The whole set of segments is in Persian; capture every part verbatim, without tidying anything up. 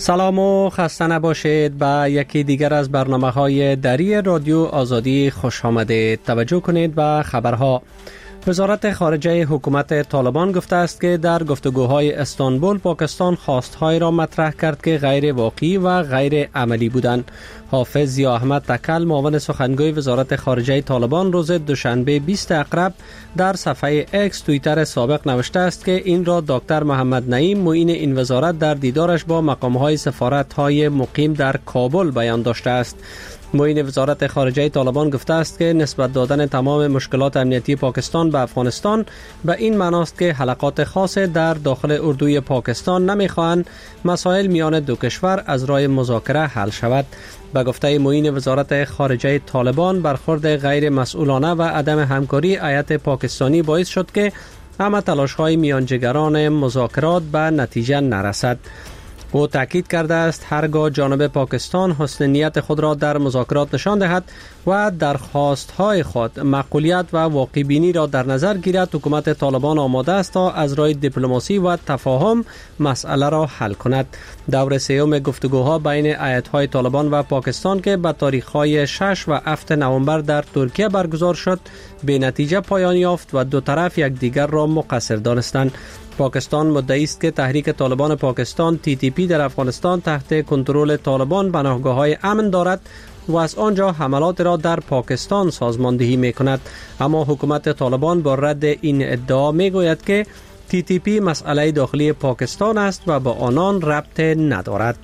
سلام و خسته نباشید. به یکی دیگر از برنامه‌های دری رادیو آزادی خوش آمدید. توجه کنید به خبرها. وزارت خارجه حکومت طالبان گفته است که در گفتگوهای استانبول پاکستان خواستهای را مطرح کرد که غیر واقعی و غیر عملی بودند. حافظ ضیا احمد تکل، معاون سخنگوی وزارت خارجه طالبان، روز دوشنبه بیست اکتبر در صفحه اکس توییتر سابق نوشته است که این را دکتر محمد نعیم، معین این وزارت، در دیدارش با مقامهای سفارت‌های مقیم در کابل بیان داشته است. معین وزارت خارجه طالبان گفته است که نسبت دادن تمام مشکلات امنیتی پاکستان به افغانستان به این معناست که حلقات خاص در داخل اردوی پاکستان نمیخواهند مسائل میان دو کشور از راه مذاکره حل شود. به گفته معین وزارت خارجه طالبان، برخورد غیر مسئولانه و عدم همکاری هیئت پاکستانی باعث شد که همه تلاش‌های میانجیگران مذاکرات به نتیجه نرسد. او تاکید کرده است هرگاه جانب پاکستان حسن نیت خود را در مذاکرات نشان دهد و درخواست‌های خود معقولیت و واقع بینی را در نظر گیرد، حکومت طالبان آماده است تا از راه دیپلماسی و تفاهم مسئله را حل کند. دور سوم گفتگوها بین هیئت‌های طالبان و پاکستان که به تاریخ‌های شش و هفت نوامبر در ترکیه برگزار شد، به نتیجه پایان یافت و دو طرف یکدیگر را مقصر دانستند. پاکستان مدعی است که تحریک طالبان پاکستان تی تی پی در افغانستان تحت کنترل طالبان پناهگاه‌های امن دارد و از آنجا حملات را در پاکستان سازماندهی می‌کند. اما حکومت طالبان با رد این ادعا می‌گوید که تی تی پی مسئله داخلی پاکستان است و با آنان ربط ندارد.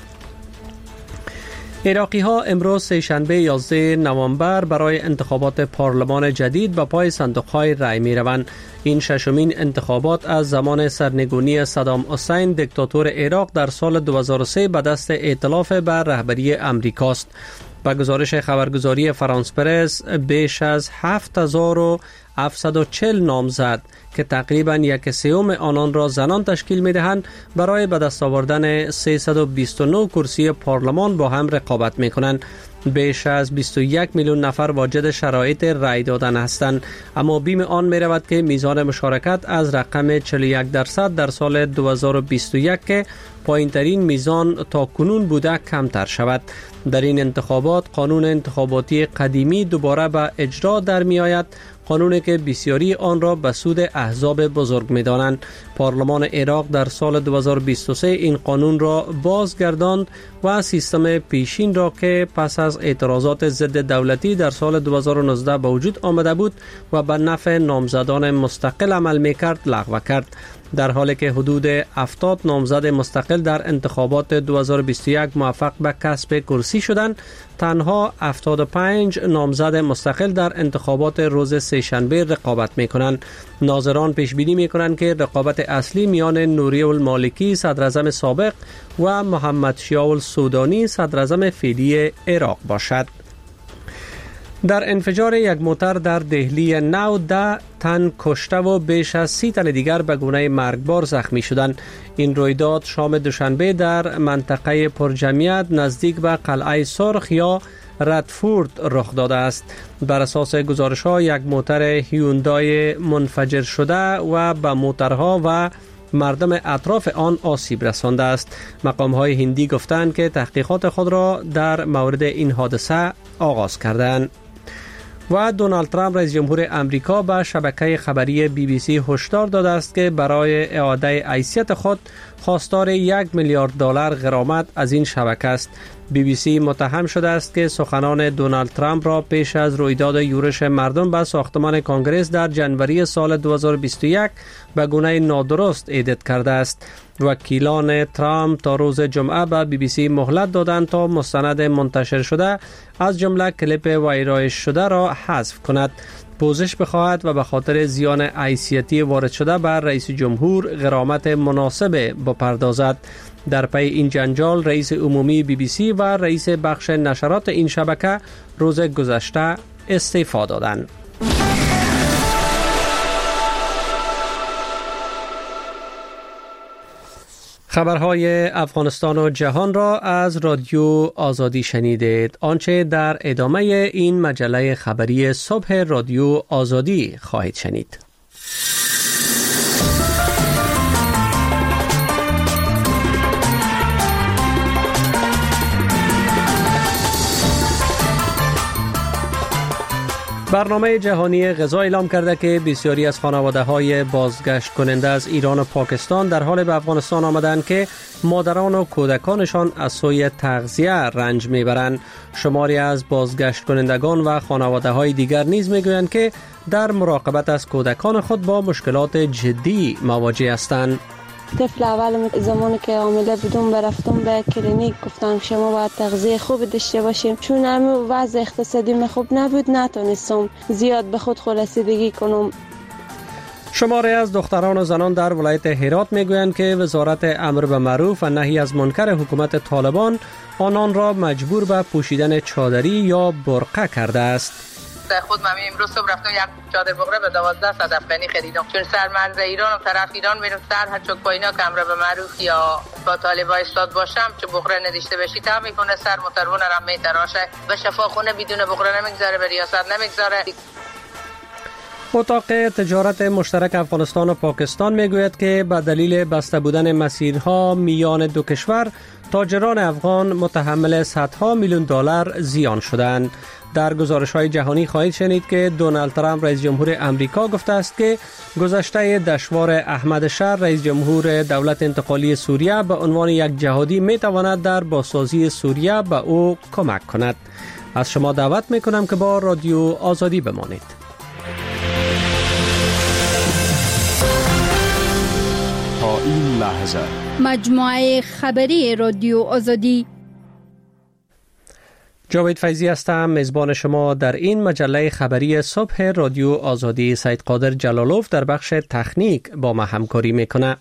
عراقی ها امروز سه‌شنبه یازده نوامبر برای انتخابات پارلمان جدید به پای صندوق های رای می روند. این ششمین انتخابات از زمان سرنگونی صدام حسین دیکتاتور عراق در سال دو هزار و سه به دست ائتلاف بر رهبری امریکاست. با گزارش خبرگزاری فرانس پرس، بیش از هفت هزار و هفتصد و چهل نامزد که تقریباً یک سوم آنان را زنان تشکیل می‌دهند، برای به دست آوردن سیصد و بیست و نه کرسی پارلمان با هم رقابت می‌کنند. بیش از بیست و یک میلیون نفر واجد شرایط رای دادن هستند، اما بیم آن می‌رود که میزان مشارکت از رقم چهل و یک درصد در سال دو هزار و بیست و یک که پایین‌ترین میزان تا کنون بوده کمتر شود. در این انتخابات قانون انتخاباتی قدیمی دوباره به اجرا در می‌آید، قانونی که بسیاری آن را به سود احزاب بزرگ می‌دانند. پارلمان عراق در سال دو هزار و بیست و سه این قانون را بازگرداند و سیستم پیشین را که پس از اعتراضات ضد دولتی در سال دو هزار و نوزده به وجود آمده بود و به نفع نامزدان مستقل عمل می‌کرد لغو کرد. در حالی که حدود هفتاد نامزد مستقل در انتخابات دو هزار و بیست و یک موفق به کسب کرسی شدند، تنها هفتاد و پنج نامزد مستقل در انتخابات روز سه‌شنبه رقابت می‌کنند. ناظران پیش بینی می‌کنند که رقابت اصلی میان نوری المالکی، صدراعظم سابق، و محمد شیاء السودانی، صدراعظم فعلی عراق باشد. در انفجار یک موتر در دهلی نو ده تن کشته و بیش از سی تن دیگر به گونه مرگبار زخمی شدند. این رویداد شام دوشنبه در منطقه پرجمعیت نزدیک به قلعه سرخ یا ردفورد رخ داده است. بر اساس گزارش‌ها یک موتر هیوندای منفجر شده و به موترها و مردم اطراف آن آسیب رسانده است. مقام‌های هندی گفتند که تحقیقات خود را در مورد این حادثه آغاز کردند. و دونالد ترامپ رئیس جمهور امریکا به شبکه خبری بی بی سی هشدار داده است که برای اعاده حیثیت خود خواستار یک میلیارد دلار غرامت از این شبکه است. بی بی سی متهم شده است که سخنان دونالد ترامپ را پیش از رویداد یورش مردم به ساختمان کنگره در جنوری سال دو هزار و بیست و یک به گونه نادرست ادیت کرده است. وکیلان ترامپ تا روز جمعه به بی بی سی مهلت دادند تا مستند منتشر شده از جمله کلیپ ویرایش شده را حذف کند، پوزش بخواهد و به خاطر زیان حیثیتی وارد شده بر رئیس جمهور غرامت مناسب بپردازد. در پی این جنجال رئیس عمومی بی بی سی و رئیس بخش نشرات این شبکه روز گذشته استعفا دادند. خبرهای افغانستان و جهان را از رادیو آزادی شنیدید. آنچه در ادامه این مجله خبری صبح رادیو آزادی خواهید شنید. برنامه جهانی غذا اعلام کرده که بسیاری از خانواده‌های بازگشت کننده از ایران و پاکستان در حال به افغانستان آمدند که مادران و کودکانشان از سوی تغذیه رنج میبرند. شماری از بازگشت کنندگان و خانواده‌های دیگر نیز میگویند که در مراقبت از کودکان خود با مشکلات جدی مواجه هستند. طفل اول زمانی که حامله بودم برفتم به کلینیک، گفتم شما باید تغذیه خوب داشته باشیم، چون همه وضع اقتصادی من خوب نبود، نتونستم زیاد به خود خلاصیدگی کنم. شماری از دختران و زنان در ولایت هرات میگویند که وزارت امر به معروف و نهی از منکر حکومت طالبان آنان را مجبور به پوشیدن چادری یا برقع کرده است. خود من امروز صبح رفتم یک چادر بغره به دوازده صد افغانی خریدم، چون سر مرز ایران و طرف ایران میرم سر هر چوک پایینا که امر به معروف یا با طالبا استاد باشم چه بغره نداشته باشی تا میکنه سر مترون رم میتراشه و شفاخونه بدون بغره نمیگذاره، به ریاست نمیگذاره. اتاق تجارت مشترک افغانستان و پاکستان میگوید که به دلیل بسته بودن مسیرها میان دو کشور تاجران افغان متحمل صدها میلیون دلار زیان شدند. در گزارش‌های جهانی خواهید شنید که دونالد ترامپ رئیس جمهور امریکا گفته است که گذشته دشوار احمد شر رئیس جمهور دولت انتقالی سوریه به عنوان یک جهادی میتواند در بازسازی سوریه به او کمک کند. از شما دعوت میکنم که با رادیو آزادی بمانید. تا این لحظه مجموعه خبری رادیو آزادی. جاوید فیضی هستم، میزبان شما در این مجله خبری صبح رادیو آزادی. سید قادر جلالوف در بخش تکنیک با ما همکاری میکنه.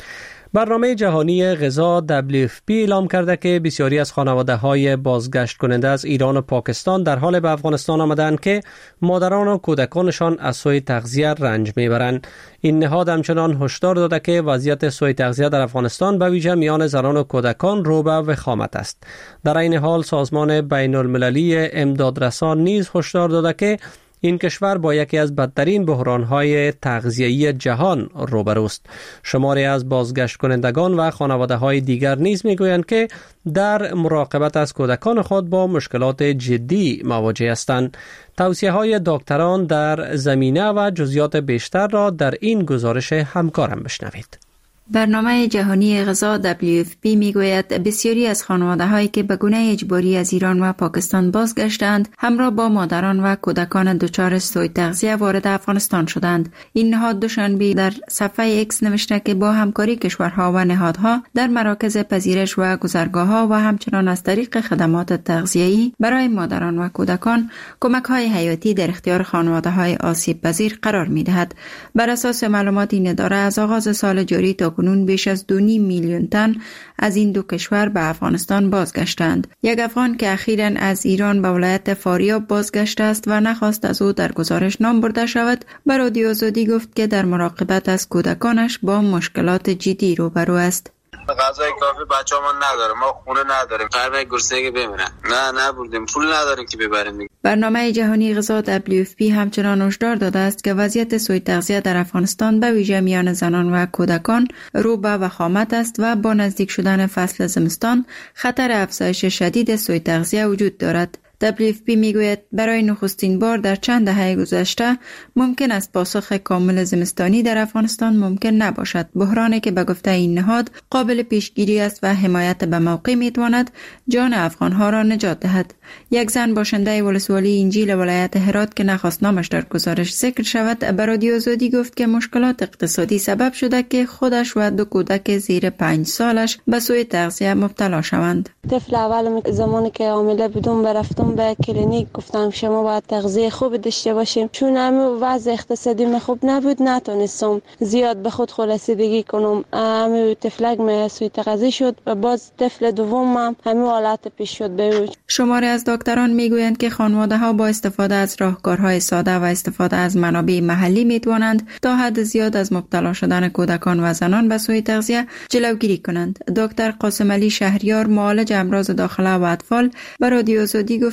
برنامه جهانی غذا دبلیو اف پی اعلام کرده که بسیاری از خانواده‌های بازگشت کننده از ایران و پاکستان در حال به افغانستان آمدند که مادران و کودکانشان از سوی تغذیه رنج میبرند. این نهاد همچنان هشدار داده که وضعیت سوی تغذیه در افغانستان به ویژه میان زنان و کودکان رو به وخامت است. در این حال سازمان بین المللی امدادرسان نیز هشدار داده که این کشور با یکی از بدترین بحران‌های تغذیه‌ای جهان روبروست. شماری از بازگشت کنندگان و خانواده‌های دیگر نیز می‌گویند که در مراقبت از کودکان خود با مشکلات جدی مواجه هستند. توصیه‌های دکتران در زمینه و جزئیات بیشتر را در این گزارش همکارم بشنوید. برنامه جهانی غذا دبلیو اف پی میگوید بسیاری از خانواده‌هایی که به گونه اجباری از ایران و پاکستان بازگشتند همراه با مادران و کودکان دچار سوء تغذیه وارد افغانستان شدند. این نهاد دوشنبه در صفحه ایکس نوشته که با همکاری کشورها و نهادها در مراکز پذیرش و گذرگاه‌ها و همچنان از طریق خدمات تغذیه‌ای برای مادران و کودکان کمک‌های حیاتی در اختیار خانواده‌های آسیب پذیر قرار می‌دهد. بر اساس معلومات این اداره از آغاز سال جاری تا کنون بیش از دو نیم میلیون تن از این دو کشور به افغانستان بازگشتند. یک افغان که اخیراً از ایران به ولایت فاریاب بازگشته است و نخواست از او در گزارش نام برده شود، به رادیو آزادی گفت که در مراقبت از کودکانش با مشکلات جدی روبرو است. غذای کافی بچه‌مون نداره، ما خونه نداریم، هر گرسنگی بمیرن. نه نبردیم، پول نداریم که ببریم. برنامه جهانی غذا دبلیو اف پی همچنان هشدار داده است که وضعیت سوء تغذیه در افغانستان به ویژه میان زنان و کودکان رو به وخامت است و با نزدیک شدن فصل زمستان خطر افزایش شدید سوء تغذیه وجود دارد. دبلیو اف پی میگوید برای نخستین بار در چند دهه گذشته ممکن است پاسخ کامل زمستانی در افغانستان ممکن نباشد. بحرانی که به گفته این نهاد قابل پیشگیری است و حمایت به موقع میتواند جان افغانها را نجات دهد. یک زن باشنده ولسوالی انجیل ولایت هرات که نخواست نامش در گزارش ذکر شود به رادیو آزادی گفت که مشکلات اقتصادی سبب شده که خودش و دو کودک زیر پنج سالش به سوء تغذیه مبتلا شوند. طفل اول زمانی که حامله بودم برفتم به کلینیک، گفتم شما باید تغذیه خوب داشته باشیم، چون همه وضع اقتصادی من خوب نبود، نتونستم زیاد به خود خلاصیدگی کنم. همه طفلک من سوء تغذیه شد و باز طفل دومم همه حالت پیش شد به او. شماری از دکتران میگویند که خانواده ها با استفاده از راهکارهای ساده و استفاده از منابع محلی میتوانند تا حد زیاد از مبتلا شدن کودکان و زنان به سوء تغذیه جلوگیری کنند. دکتر قاسم علی شهریار معالج امراض داخله و اطفال به رادیو آزادی گفت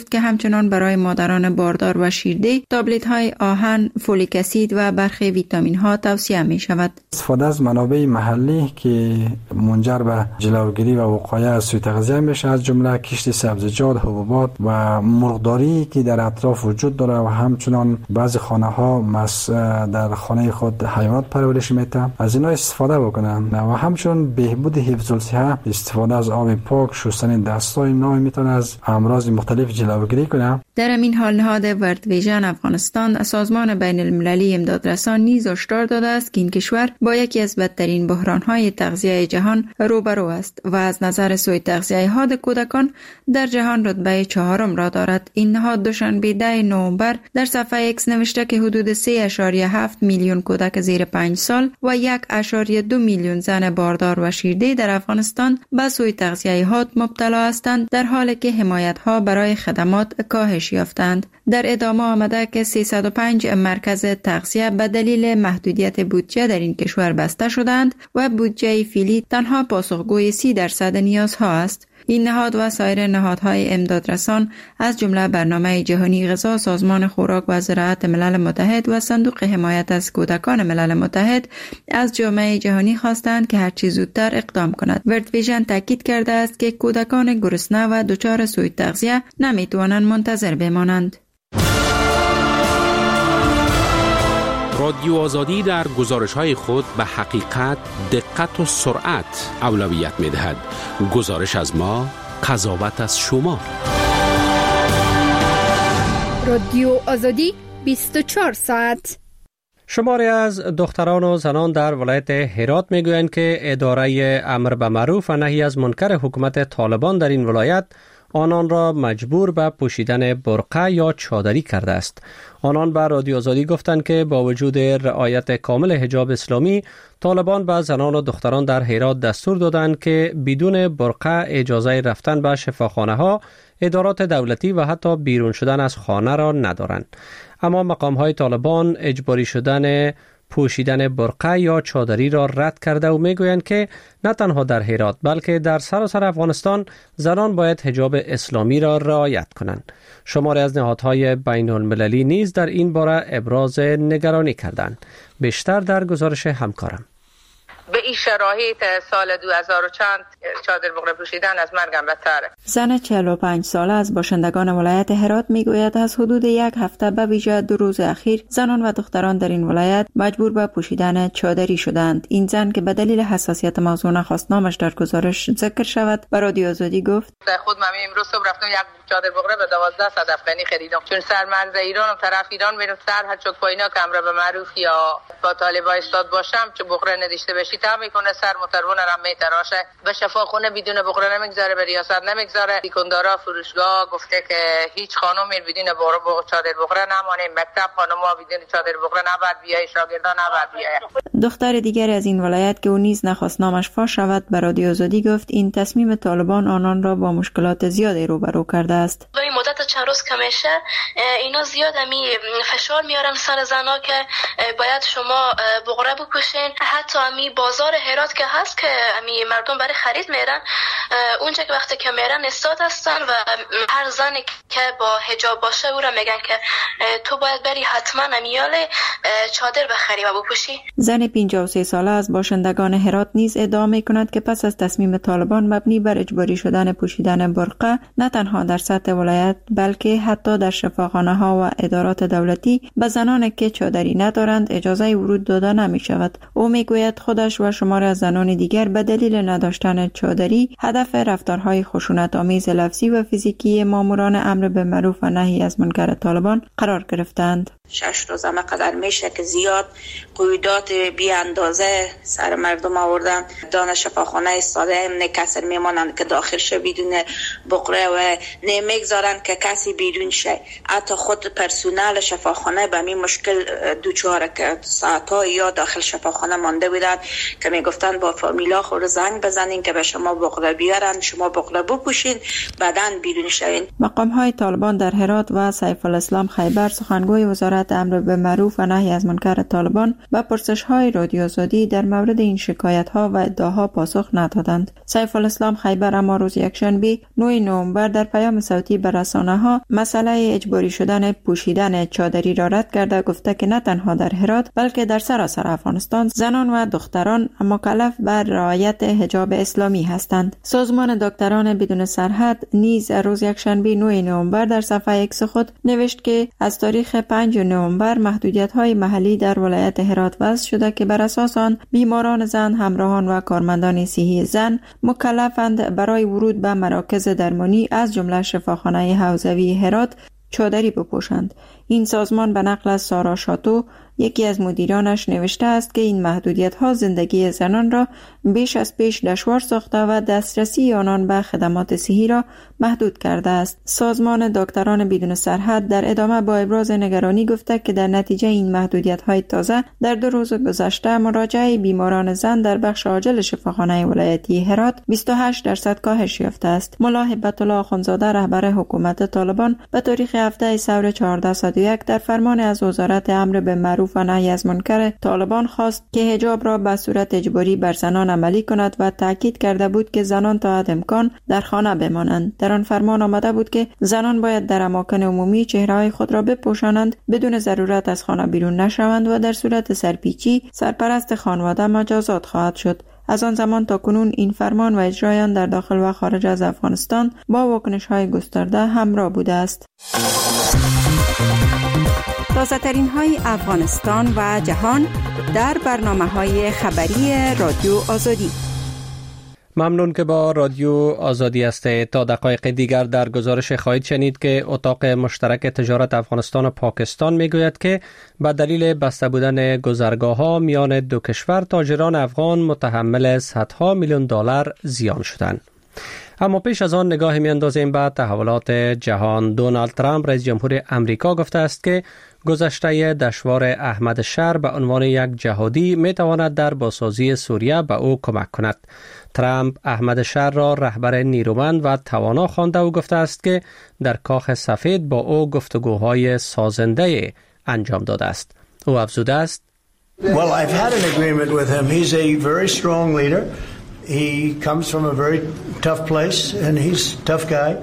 گفت که همچنان برای مادران باردار و شیرده تابلت های آهن، فولیک اسید و برخی ویتامین ها توصیه می شود. استفاده از منابع محلی که منجر به جلوگیری و وقایع از سوء تغذیه میشه، از جمله کشت سبزیجات، حبوبات و مرغداری که در اطراف وجود داره و همچنان بعضی خانه ها در خانه خود حیوانات پرورش میده، از اینا استفاده بکنن و همچنان بهبود حفظ الصحه، استفاده از آب پاک، شستن دست‌ها، اینا میتونه از امراض مختلف جلوگیری کنه. در این حال نهاد ورلد ویژن افغانستان، سازمان بین المللی امدادرسان نیز هشدار داده است که این کشور با یکی از بدترین بحران‌های تغذیه جهان روبرو است و از نظر سوء تغذیه حاد کودکان در جهان رتبه چهارم را دارد. این نهاد دوشنبه ده نوامبر در صفحه ایکس نوشته که حدود سه و هفت میلیون کودک زیر پنج سال و یک و دو میلیون زن باردار و شیرده در افغانستان به سوء تغذیه حاد مبتلا هستند، در حالی که حمایت‌ها برای خدمات کاهش یافتند. در ادامه آمده که سیصد و پنج مرکز تغذیه به دلیل محدودیت بودجه در این کشور بسته شدند و بودجه فعلی تنها پاسخگوی سی درصد نیازها است. این نهاد و سایر نهادهای امدادرسان از جمله برنامه جهانی غذا، سازمان خوراک و زراعت ملل متحد و صندوق حمایت از کودکان ملل متحد از جامعه جهانی خواستند که هرچه زودتر اقدام کند. ورلد ویژن تاکید کرده است که کودکان گرسنه و دچار سوء تغذیه نمیتوانند منتظر بمانند. رادیو آزادی در گزارش‌های خود به حقیقت، دقت و سرعت اولویت می‌دهد. گزارش از ما، قضاوت از شما. رادیو آزادی بیست و چهار ساعت. شماری از دختران و زنان در ولایت هرات میگویند که اداره امر به معروف و نهی از منکر حکومت طالبان در این ولایت آنان را مجبور به پوشیدن برقع یا چادری کرده است. آنان به رادیو آزادی گفتند که با وجود رعایت کامل حجاب اسلامی، طالبان به زنان و دختران در هرات دستور دادند که بدون برقع اجازه رفتن به شفاخانه ها، ادارات دولتی و حتی بیرون شدن از خانه را ندارند. اما مقام های طالبان اجباری شدن پوشیدن برقع یا چادری را رد کرده و میگویند که نه تنها در هرات بلکه در سراسر افغانستان زنان باید حجاب اسلامی را رعایت کنند. شماری از نهادهای بین المللی نیز در این باره ابراز نگرانی کردند. بیشتر در گزارش همکارم. به این شرایط سال دو هزار و چند چادر بغره پوشیدن از مرگم بدتره. زن چهل و پنج ساله از باشندگان ولایت هرات میگوید از حدود یک هفته به ویژه دو روز اخیر زنان و دختران در این ولایت مجبور به پوشیدن چادری شدند. این زن که به دلیل حساسیت موضوع نخواست نامش در گزارش ذکر شود به رادیو آزادی گفت خود من امروز صبح رفتم یک چادر بغره به دوازده صد افغانی خریدم، چون سرمرز ایران و طرف ایران میرم سر هر چوک پایینا که امر به معروف یا با طالبای استاد باشم چه بغره نداشته باشی تا میکنه سر مترون را میتراشه، به شفاخونه بدون بغره نمیگذاره، به ریاست نمیگذاره. دیکندارا فروشگاه گفته که هیچ خانم بدون بغره بغره چادر بغره نمانه، مکتب خانم‌ها بدون چادر بغره نباید بیای، شاگردان نباید بیای. دختر دیگر از این ولایت که او نیز نخواست نامش فاش شود به رادیو آزادی گفت این تصمیم طالبان آنان را با مشکلات زیادی روبرو کرده است. این مدت چند روز که میشه اینا زیاد می فشار میارن سر زنا که باید شما بغره بپوشین. حتی می بازار هرات که هست که می مردم برای خرید میرن، اونجا که وقتی که میرن استاد هستن و هر زنی که با حجاب باشه او را میگن که تو باید بری حتما امیال چادر بخری و بپوشی. زن پنجاه و سه ساله از باشندگان هرات نیز ادعا میکند که پس از تصمیم طالبان مبنی بر اجباری شدن پوشیدن برقع نه تنها در سطح ولایت بلکه حتی در شفاخانه ها و ادارات دولتی به زنان که چادری ندارند اجازه ورود داده نمی شود. او میگوید خودش و شمار از زنان دیگر به دلیل نداشتن چادری هدف رفتارهای خشونت آمیز لفظی و فیزیکی ماموران امر به معروف و نهی از منکر طالبان قرار گرفتند. شش روزه مقدر میشه که زیاد قیودات بی اندازه سر مردم آوردن. دانه شفاخانه استاده هم کسر میمانند که داخل شه بدون بقره و نمیگذارن که کسی بیرون شه. حتی خود پرسونل شفاخانه به می مشکل دوچاره که ساعتها یا داخل شفاخانه مانده بودن که میگفتن با فامیلا خود زنگ بزنین که به شما بقره بیارن، شما بقره بپوشین بعدن بیرون شوین. مقام های طالبان در هرات و سیف الاسلام خیبر سخنگوی وزارت امر به معروف و نهی از منکر طالبان به پرسش های رادیو آزادی در مورد این شکایت ها و ادعاها پاسخ ندادند. سیف الاسلام خیبر اما روز یکشنبه نه نوامبر در پیام صوتی به رسانه‌ها مسئله اجباری شدن پوشیدن چادری را رد کرده، گفته که نه تنها در هرات بلکه در سراسر افغانستان زنان و دختران مکلف به رعایت حجاب اسلامی هستند. سازمان دکتران بدون سرحد نیز روز یکشنبه نه نوامبر در صفحه ایکس خود نوشت که از تاریخ پنج نوامبر محدودیت‌های محلی در ولایت هرات وضع شده که بر اساس آن بیماران زن، همراهان و کارمندان صحی زن مکلفند برای ورود به مراکز درمانی از جمله شفاخانه حوزوی هرات چادری بپوشند. این سازمان به نقل از سارا شاتو، یکی از مدیرانش، نوشته است که این محدودیت ها زندگی زنان را بیش از پیش دشوار ساخته و دسترسی آنان به خدمات صحی را محدود کرده است. سازمان دکتران بدون سرحد در ادامه با ابراز نگرانی گفته که در نتیجه این محدودیت های تازه در دو روز گذشته مراجعه بیماران زن در بخش عاجل شفاخانه ولایتی هرات بیست و هشت درصد کاهش یافته است. ملا هبت الله آخوندزاده رهبر حکومت طالبان به تاریخ هفده سور چهارده صد و یک در فرمان از وزارت امر به معروف و نهی از منکر طالبان خواست که حجاب را به صورت اجباری بر زنان عملی کند و تاکید کرده بود که زنان تا حد امکان در خانه بمانند. در آن فرمان آمده بود که زنان باید در اماکن عمومی چهره‌های خود را بپوشانند، بدون ضرورت از خانه بیرون نشوند و در صورت سرپیچی سرپرست خانواده مجازات خواهد شد. از آن زمان تا کنون این فرمان و اجرای آن در داخل و خارج از افغانستان با واکنش‌های گسترده همراه بوده است. تازه ترین های افغانستان و جهان در برنامه های خبری رادیو آزادی. ممنون که با رادیو آزادی هستید. تا دقایق دیگر در گزارش خواهید شنید که اتاق مشترک تجارت افغانستان و پاکستان میگوید که به دلیل بسته بودن گذرگاه ها میان دو کشور تاجران افغان متحمل صدها میلیون دلار زیان شدند. اما پیش از آن نگاه میاندازیم به تحولات جهان. دونالد ترامپ رئیس جمهور امریکا گفته است که گذشته دشوار احمد شر به عنوان یک جهادی می تواند در بازسازی سوریه به او کمک کند. ترامپ احمد شر را رهبر نیرومند و توانا خوانده و گفته است که در کاخ سفید با او گفتگوهای سازنده انجام داده است. او افزوده است: Well, I've had an agreement with him. He's a very strong leader. He comes from a very tough place and he's a tough guy.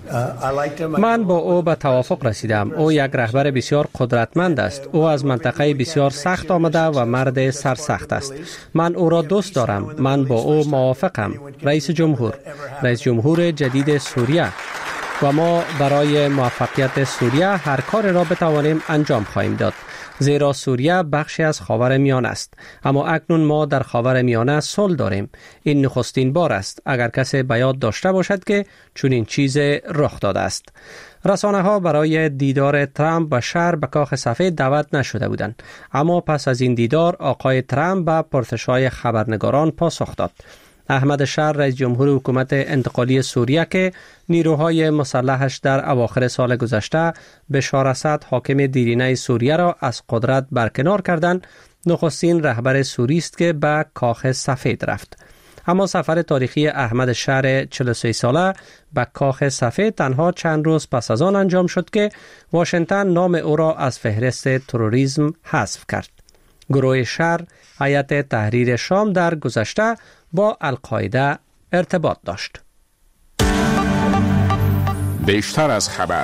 من با او به توافق رسیدم. او یک رهبر بسیار قدرتمند است. او از منطقه بسیار سخت آمده و مرد سرسخت است. من او را دوست دارم. من با او موافقم. رئیس جمهور، رئیس جمهور جدید سوریه، و ما برای موفقیت سوریه هر کار را بتوانیم انجام خواهیم داد. زیرا سوریه بخشی از خاورمیانه است، اما اکنون ما در خاورمیانه صلح داریم. این نخستین بار است اگر کسی به یاد داشته باشد که چنین چیزی رخ داده است. رسانه ها برای دیدار ترامپ و شر به کاخ سفید دعوت نشده بودند، اما پس از این دیدار آقای ترامپ به پرسش‌های خبرنگاران پاسخ داد. احمد شر رئیس جمهور حکومت انتقالی سوریه که نیروهای مسلحش در اواخر سال گذشته بشار اسد حاکم دیرینه سوریه را از قدرت برکنار کردند، نخستین رهبر سوری است که به کاخ سفید رفت. اما سفر تاریخی احمد شر چهل و سه ساله به کاخ سفید تنها چند روز پس از آن انجام شد که واشنگتن نام او را از فهرست تروریسم حذف کرد. گروه شر هیئت تحریر شام در گذشته با القاعده ارتباط داشت. بیشتر از خبر.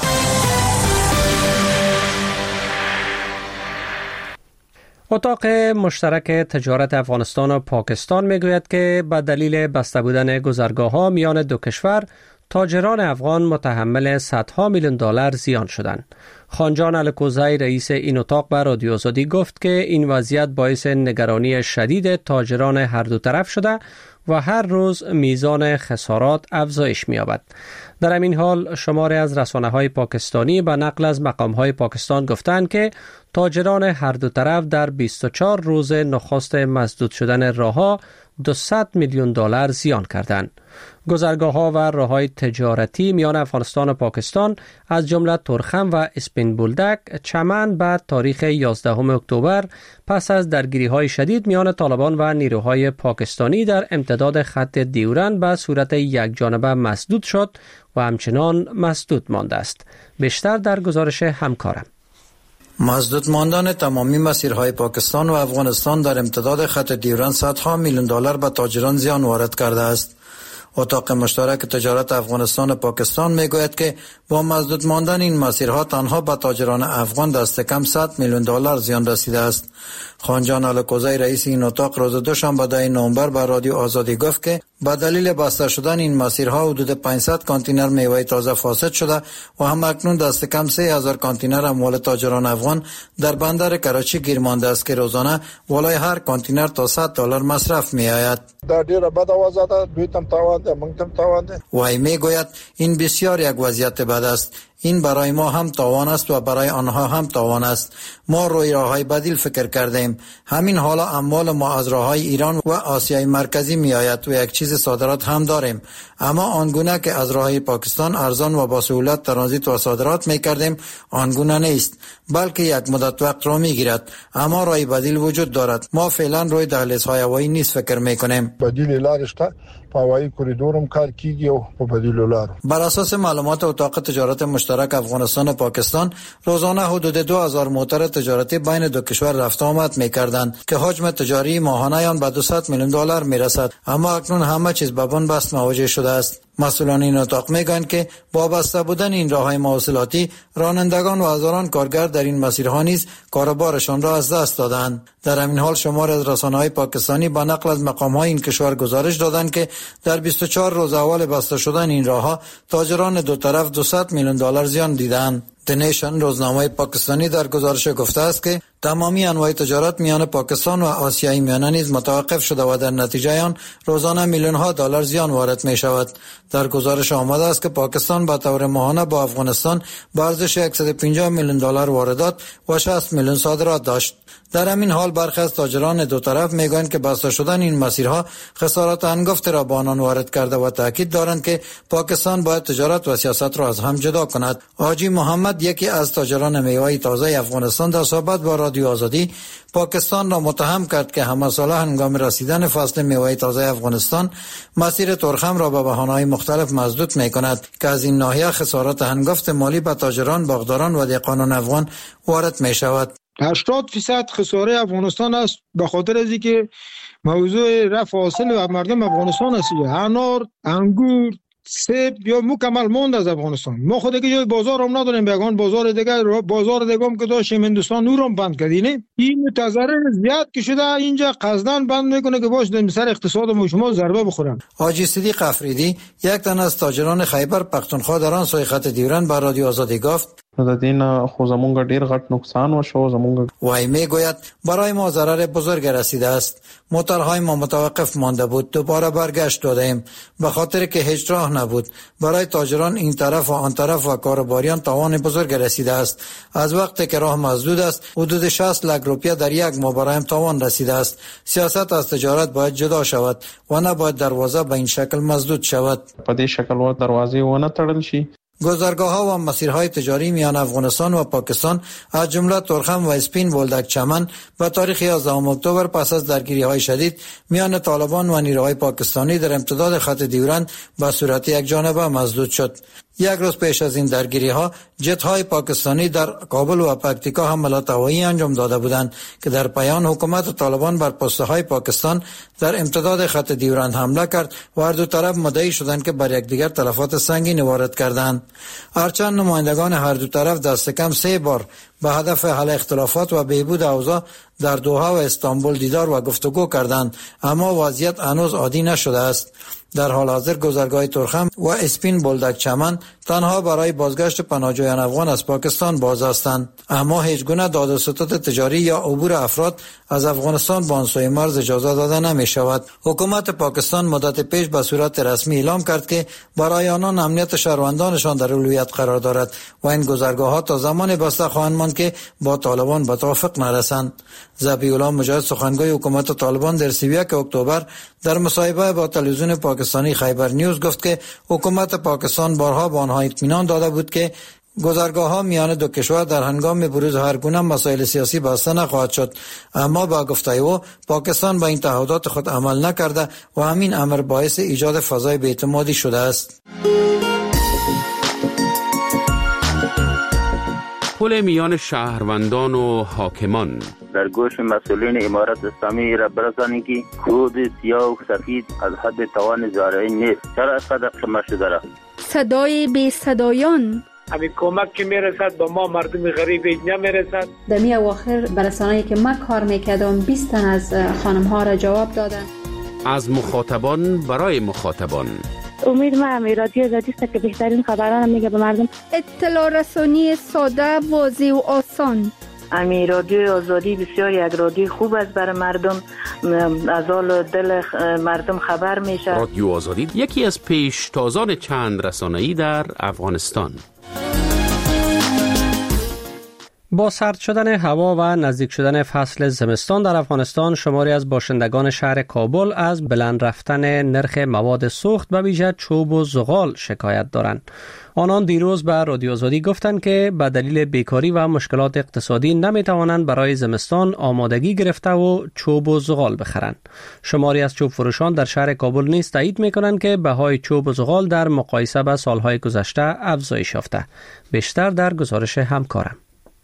اتاق مشترک تجارت افغانستان و پاکستان میگوید که به دلیل بسته بودن گذرگاه‌ها میان دو کشور تاجران افغان متحمل صدها میلیون دلار زیان شدند. خانجان الکوزی رئیس این اتاق به رادیو آزادی گفت که این وضعیت باعث نگرانی شدید تاجران هر دو طرف شده و هر روز میزان خسارات افزایش می‌یابد. در همین حال شماری از رسانه‌های پاکستانی به نقل از مقام‌های پاکستان گفتند که تاجران هر دو طرف در بیست و چهار روز نخست مسدود شدن راه‌ها دویست میلیون دلار زیان کردند. گذرگاه‌ها و راه‌های تجارتی میان افغانستان و پاکستان از جمله تورخم و اسپین بولدک چمن به تاریخ یازدهم اکتبر پس از درگیری‌های شدید میان طالبان و نیروهای پاکستانی در امتداد خط دیورند به صورت یکجانبه مسدود شد و همچنان مسدود مانده است. بیشتر در گزارش همکارم. مسدود ماندن تمامی مسیرهای پاکستان و افغانستان در امتداد خط دیورند صدها میلیون دلار به تاجران زیان وارد کرده است. اتاق مشترک تجارت افغانستان و پاکستان میگوید که با مسدود ماندن این مسیرها تنها به تاجران افغان دست کم صد میلیون دلار زیان رسیده است. خانجان الکوزی رئیس این اتاق روز دوشنبه ده نوامبر به رادیو آزادی گفت که به دلیل بسته شدن این مسیرها حدود پانصد کانتینر میوه تازه فاسد شده و هم اکنون دست کم سه هزار کانتینر اموال تاجران افغان در بندر کراچی گیر مانده است که روزانه والای هر کانتینر تا صد دلار مصرف می آید. در ډیره بد اوضاع ده، دوی تم تاوان ده، موږ تم تاوان ده. وای میگوید این بسیار یک وضعیت بد است. این برای ما هم تاوان است و برای آنها هم تاوان است. ما روی راههای بدیل فکر کردیم. همین حالا اموال ما از راههای ایران و آسیای مرکزی می آید و یک چیز صادرات هم داریم، اما آنگونه که از راههای پاکستان ارزان و با سهولت ترانزیت و صادرات می کردیم آنگونه نیست، بلکه یک مدت وقت را می گیرد. اما راه بدیل وجود دارد. ما فعلا روی دهلیزهای هوایی نیست فکر می کنیم. بدیل لارش تا هوایی کوریدورم کار کیږي او په بدیل لارو. بر اساس معلومات اتاق تجارت مشترک افغانستان و پاکستان روزانه حدود دو هزار موتر تجارتی بین دو کشور رفت آمد می‌کردند که حجم تجاری ماهانه آن به دویست میلیون دلار میرسد، اما اکنون همه چیز به بنبست مواجه شده است. مسئولان این اتاق میگویند که با بسته بودن این راههای مواصلاتی رانندگان و هزاران کارگر در این مسیرها نیز کاروبارشان را از دست دادند. در همین حال شمار از رسانه‌های پاکستانی با نقل از مقام‌های این کشور گزارش دادند که در بیست و چهار روز اول بسته شدن این راهها تاجران دو طرف دویست میلیون دلار زیان دیدند. دنیشن روزنامه پاکستانی در گزارش گفته است که تمامی انواع تجارت میان پاکستان و آسیای میانه نیز متوقف شده و در نتیجه آن روزانه میلیون ها دلار زیان وارد می شود. در گزارش آمده است که پاکستان به طور ماهانه با افغانستان به ارزش صد و پنجاه میلیون دلار واردات و شصت میلیون صادرات داشت. در همین حال برخی از تاجران دو طرف میگویند که بسته شدن این مسیرها خسارات هنگفت را با آنان وارد کرده و تاکید دارند که پاکستان باید تجارت و سیاست را از هم جدا کند. حاجی محمد، یکی از تاجران میوه تازه افغانستان، در صحبت با رادیو آزادی پاکستان را متهم کرد که همه ساله هنگام رسیدن فصل میوه تازه افغانستان مسیر ترخم را به بهانه‌های مختلف مسدود می‌کند که از این ناحیه خسارات هنگفت مالی به تاجران، باغداران و دهقانان افغان وارد می‌شود. هشتاد فیصد خساره افغانستان است به خاطر از اینکه موضوع رفع حاصل و مردم افغانستان است. انار، انگور، سیب یا مکمل ماند از افغانستان. ما خود که جای بازار هم نداریم، بیگان بازار دیگه بازار دیگه هم که داشتیم هندوستان نور هم بند کردینه. این تضرر زیاد که شده اینجا قصدن بند میکنه که باش در سر اقتصاد ما شما ضربه بخورن. حاجی صدیق افریدی، یک تن از تاجران خیبر پختونخوا در آن سوی خط دیورن به رادیو آزادی گفت د دین خو زمونږ ډیر غټ نقصان وشو. زمونږ وای میگوید برای ما ضرر بزرگ رسیده است. موترهای ما متوقف مانده بود، دوباره برگشت دادیم به خاطر که هیچ راه نبود. برای تاجران این طرف و آن طرف و کاروباریان تاوان بزرگ رسیده است. از وقتی که راه مسدود است حدود شصت لک روپیه در یک ماه برایم تاوان رسیده است. سیاست از تجارت باید جدا شود و نباید دروازه به این شکل مسدود شود. په دې شکل و دروازه و نه تړل شي. گذرگاه‌ها و مسیرهای تجاری میان افغانستان و پاکستان از جمله ترخم و اسپین بولدک چمن به تاریخ یازدهم اکتبر پس از درگیری‌های شدید میان طالبان و نیروهای پاکستانی در امتداد خط دیورند به صورت یک جانبه مسدود شد. یک روز پیش از این درگیری‌ها جت‌های پاکستانی در کابل و پکتیکا حملات هوایی انجام داده بودند که در پایان حکومت طالبان بر پست‌های پاکستان در امتداد خط دیورند حمله کرد و هر دو طرف مدعی شدند که بر یکدیگر تلفات سنگین وارد کردند. هرچند نمایندگان هر دو طرف دست کم سه بار به هدف حل اختلافات و بهبود اوضاع در دوحه و استانبول دیدار و گفتگو کردند، اما وضعیت هنوز عادی نشده است. در حال حاضر گذرگاه ترخم و اسپین بولدک چمن تنها برای بازگشت پناهجویان افغان از پاکستان باز هستند، اما هیچ گونه داد و ستد تجاری یا عبور افراد از افغانستان به آن سوی مرز اجازه داده نمی شود. حکومت پاکستان مدت پیش به صورت رسمی اعلام کرد که برای آنان امنیت شهروندانشان در اولویت قرار دارد و این گذرگاه ها تا زمان بسته خواهند ماند که با طالبان به توافق نرسند. ذبیح الله مجاهد، سخنگوی حکومت طالبان، در سی و یک اکتبر در مصاحبه با تلویزیون پاکستانی خیبر نیوز گفت که حکومت پاکستان بارها به آنها اطمینان داده بود که گذرگاه‌ها میان دو کشور در هنگام بروز هر گونه مسائل سیاسی بسته نخواهد شد، اما با گفته او پاکستان به این تعهدات خود عمل نکرده و همین امر باعث ایجاد فضای بی‌اعتمادی شده است. تداخل میان شهروندان و حاکمان. در گوش مسئولین امارت اسلامی را برسانی که کود سیاه و سفید از حد توان زارعی نیست. چرا از قدر شما شده را؟ صدای بی صدایان. همین کمک که میرسد با ما مردم غریب نمیرسد. در می اواخر برسانه‌ای که من کار میکردم بیست تن از خانم ها را جواب دادن. از مخاطبان برای مخاطبان. امید ما امی رادیو آزادی است که بهترین خبران میگه به مردم. اطلاع رسانی ساده، واضح و آسان. امی رادیو آزادی بسیار یک رادیو خوب است برای مردم، از حال دل مردم خبر میشه. رادیو آزادی یکی از پیشتازان چند رسانه‌ای در افغانستان. با سرد شدن هوا و نزدیک شدن فصل زمستان در افغانستان، شماری از باشندگان شهر کابل از بلند رفتن نرخ مواد سوخت و ویژه چوب و زغال شکایت دارند. آنان دیروز به رادیو آزادی گفتند که به دلیل بیکاری و مشکلات اقتصادی نمیتوانند برای زمستان آمادگی گرفته و چوب و زغال بخرند. شماری از چوب فروشان در شهر کابل نیز تایید میکنند که بهای چوب و زغال در مقایسه با سالهای گذشته افزایش یافته. بیشتر در گزارش همکارم.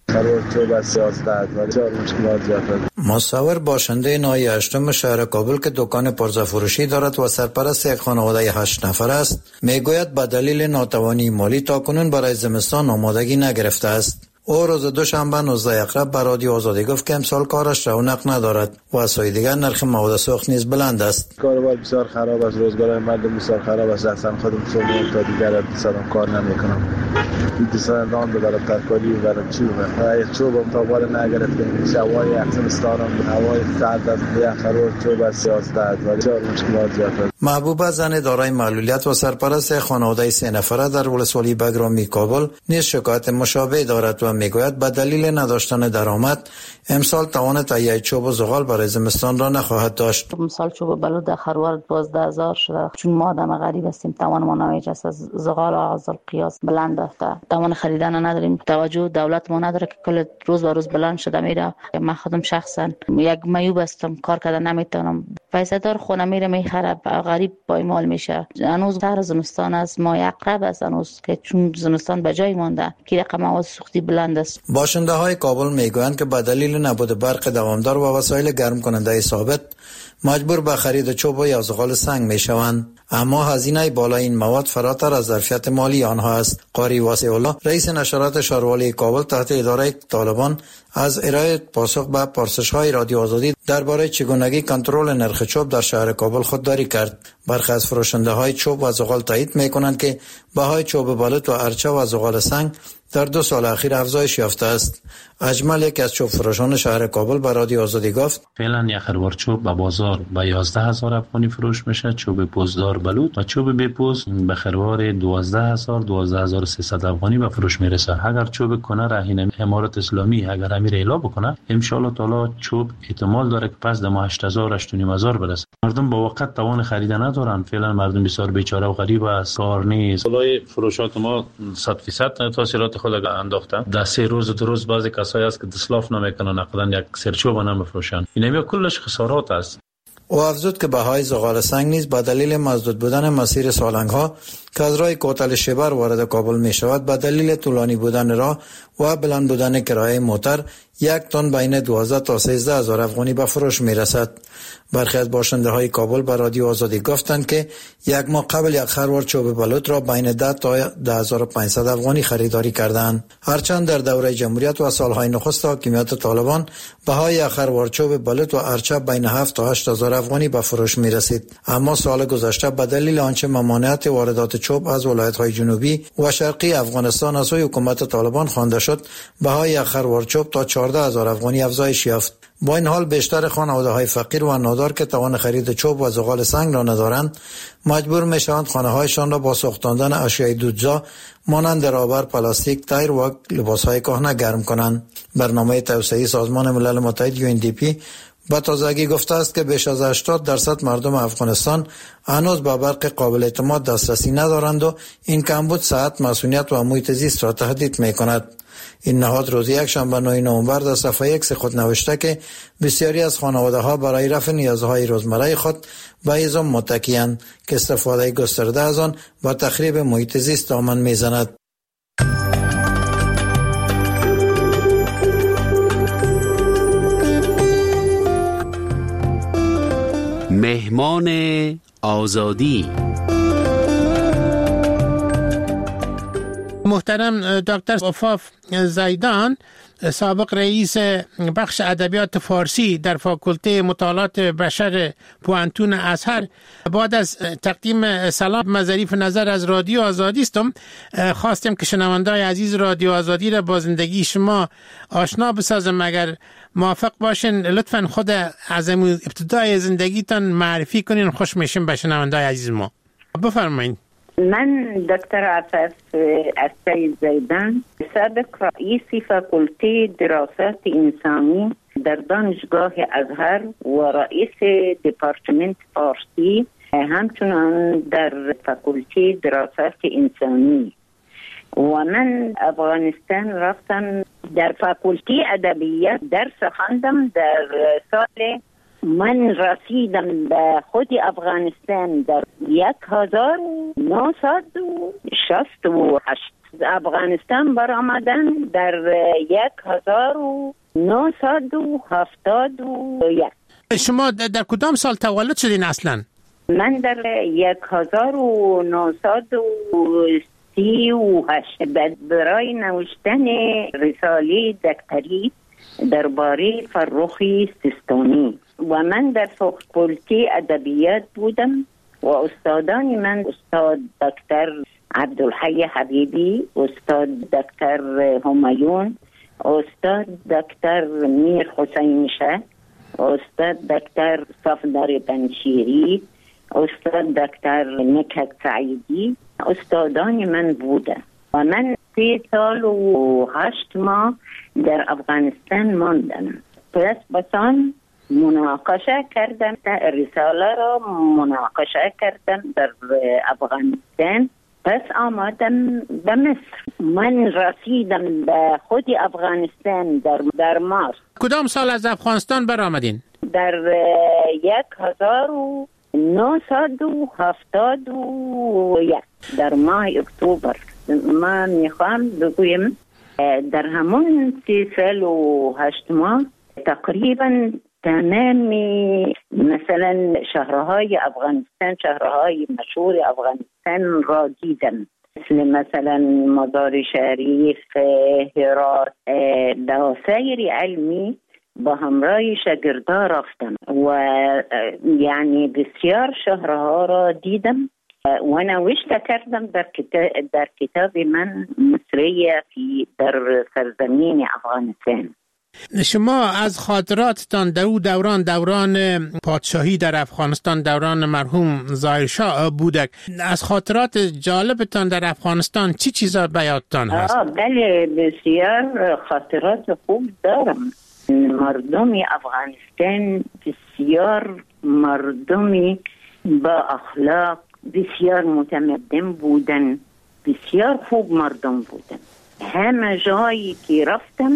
مصور باشنده نای هشتم شهر کابل که دکان پرزه فروشی دارد و سرپرست یک خانواده هشت نفر است، میگوید به دلیل ناتوانی مالی تاکنون برای زمستان آمادگی نگرفته است. او روز دوشنبه نوزده اکتبر به رادیو آزادی گفت که امسال کارش رونق ندارد و از سوی دیگر نرخ مواد سوخت نیز بلند است. کاروبار بسیار خراب است، روزگار مردم بسیار خراب است. اصلا خودم صبح تا دیگر اقتصادم کار نمیکنم. اقتصاد نان برای ترکاری و برای چوب. برای چوب تا بالا نگرفتیم. شوای اقتصادم هوای سرد است. یه خرور چوب است سیاست است. بسیار مشکلات زیاد است. محبوبه زن دارای معلولیت و سرپرست خانواده سه نفره در ولسوالی بگرامی کابل نیز شکایت مشابه دارد و میگوید به دلیل نداشتن درآمد امسال توان تهیه چوب و زغال برای زمستان را نخواهد داشت. امسال چوب بلود در خروار دوازده هزار شده، چون ما آدم غریب هستیم توان ما نمیچ است. از زغال از قیاس بلند است، توان خریدن نداریم. توجه دولت ما نداره که کل روز به روز بلند شده میره. من خودم شخصا یک میوب هستم، کار کردن نمیتونم. پیسه‌دار خونه میره میخره، غریب پایمال میشه. هنوز در زمستان از ما اقرب است هنوز که چون زمستان به جای مانده که رقم مواد سوختی بلند است. باشنده های کابل میگویند که به دلیل نبود برق دوامدار و وسایل گرم کننده ثابت مجبور به خرید چوب یا زغال سنگ میشوند، اما هزینه بالای این مواد فراتر از ظرفیت مالی آنها است. قاری واسع الله رئیس نشرات شهروالی کابل تحت اداره طالبان از ارائه پاسخ به پرسش‌های رادیو آزادی درباره چگونگی کنترل نرخ چوب در شهر کابل خودداری کرد. برخی از فروشنده‌های چوب و زغال تایید می‌کنند که بهای چوب بالوت و ارچه و زغال سنگ در دو سال اخیر افزایش یافته است. اجمل یک از چوب فروشان شهر کابل به رادیو آزادی گفت فعلا یک خروار چوب به بازار به یازده هزار افغانی فروش میشه، چوب پوزدار بلوط و چوب بی پوز به خروار دوازده هزار دوازده هزار و سیصد افغانی به فروش میرسه. اگر چوب کنه رهین امارت اسلامی اگر امیر اعلام بکنه ان شاء الله تعالی چوب احتمال داره که پس در هشت هزار هشت و نیم هزار برسه. مردم با وقت توان خریدن ندارن. فعلا مردم بسیار بیچاره و غریب است، کار نیست. والله فروشات ما صد درصد تاثیرات خود انداخته. در سه روز دو روز بعضی کسایی است که دسلاف نمیکنن، نقدن یک سرچوب نمیفروشن. این کلش خسارات است. او افزود که بهای زغال سنگ نیز به دلیل مسدود بودن مسیر سالنگ‌ها که از راه کوتل شبر وارد کابل می شود به دلیل طولانی بودن راه و بلند بودن کرایه موتر یک تن بین دوازده تا سیزده هزار افغانی به فروش می رسد. برخی از باشنده های کابل به رادیو آزادی گفتند که یک ماه قبل یک خروار چوب بلوط را بین ده تا ده هزار و پانصد افغانی خریداری کردند. هرچند در دوره جمهوریت و سالهای نخست حاکمیت طالبان بهای یک خروار چوب بلوط و ارچه بین هفت تا هشت هزار افغانی به فروش می رسید، اما سال گذشته به دلیل آنچه ممانعت واردات چوب از ولایت‌های جنوبی و شرقی افغانستان از سوی حکومت طالبان خوانده شد، بهای یک خروار چوب تا چهارده هزار افغانی افزایش یافت. با این حال بیشتر خانواده‌های فقیر و نادار که توان خرید چوب و زغال سنگ را ندارند مجبور میشوند خانه‌هایشان را با سوختاندن اشیاء دودزا مانند رابر، پلاستیک، تایر و لباس‌های کهنه گرم کنند. برنامه توسعه سازمان ملل متحد یو ان دی پی با تازگی گفته است که بیش از هشتاد درصد مردم افغانستان هنوز به برق قابل اعتماد دسترسی ندارند و این کمبود صحت، مسئولیت و محیط زیست را تهدید می‌کند. این نهاد روز یک شنبه نه نوامبر در صفحه یک خود نوشته که بسیاری از خانواده‌ها برای رفع نیازهای روزمره خود به هیزم متکی‌اند که استفاده گسترده از آن با تخریب محیط زیست دامن می‌زند. مهمان آزادی. محترم دکتر عفاف زیدان، سابق رئیس بخش ادبیات فارسی در فاکولته مطالعات بشر پوانتون ازهر، بعد از تقدیم سلام و ظریف نظر از رادیو آزادی استم، خواستم که شنوندای عزیز رادیو آزادی را با زندگی شما آشنا بسازم. اگر موافق باشین لطفاً خود از ابتدای زندگیتان معرفی کنین، خوش میشیم به شنوندای عزیز ما. بفرمایید. من دکتر عفاف السید زیدان، سابق رئیس فاکولته دراسات انسانی در دانشگاه ازهر و رئیس دپارتمنت فارسی، همچنان در فاکولته دراسات انسانی. و من افغانستان رفتم در فاکولته ادبیات درس خواندم. در سال من رسیدم به خود افغانستان در یک هزار و نهصد و شصت و هشت. افغانستان برآمدن در یک هزار و نهصد و هفتاد و یک. شما در کدام سال تولد شدین اصلا؟ من در یک هزار و نهصد و سی و هشت برای نوشتن رساله دکتری درباره فرخی سیستانی. و من در فاکولته ادبیات بودم و استادان من استاد دکتر عبدالحی حبیبی، استاد دکتر همایون، استاد دکتر میر حسین شه، استاد دکتر صفدر بنشیری، استاد دکتر نکهت سعیدی استادان من بوده. و من سه سال و هشت ماه در افغانستان ماندم. پس بسان مناقشه کردم، رساله را مناقشه کردم در افغانستان. پس آمدم به مصر. من رسیدم به خود افغانستان در, در مارس. کدام سال از افغانستان برآمدین؟ در یک هزار و نهصد و هفتاد و یک در ماه اکتبر. من میخوام بگویم در همون سی سال و هشت ماه تقریبا تمام مثلا شهرهای افغانستان، شهرهای مشهور افغانستان را دیدم، مثل مثلا مزار شریف، هرات. به سیر علمی با همراه شاگردا رفتم و یعنی بسیار شهرها را دیدم و نوشته کردم در کتاب, در کتاب من مصریه فی در سرزمین افغانستان. شما از خاطراتتان در او دوران دوران پادشاهی در افغانستان، دوران مرحوم ظاهرشاه بودک، از خاطرات جالبتان در افغانستان چی چیزا به یادتان هست؟ بله، بسیار خاطرات خوب دارم. مردم افغانستان بسیار مردمی با اخلاق، بسیار متمدن بودن، بسیار خوب مردم بودن. همه جایی که رفتم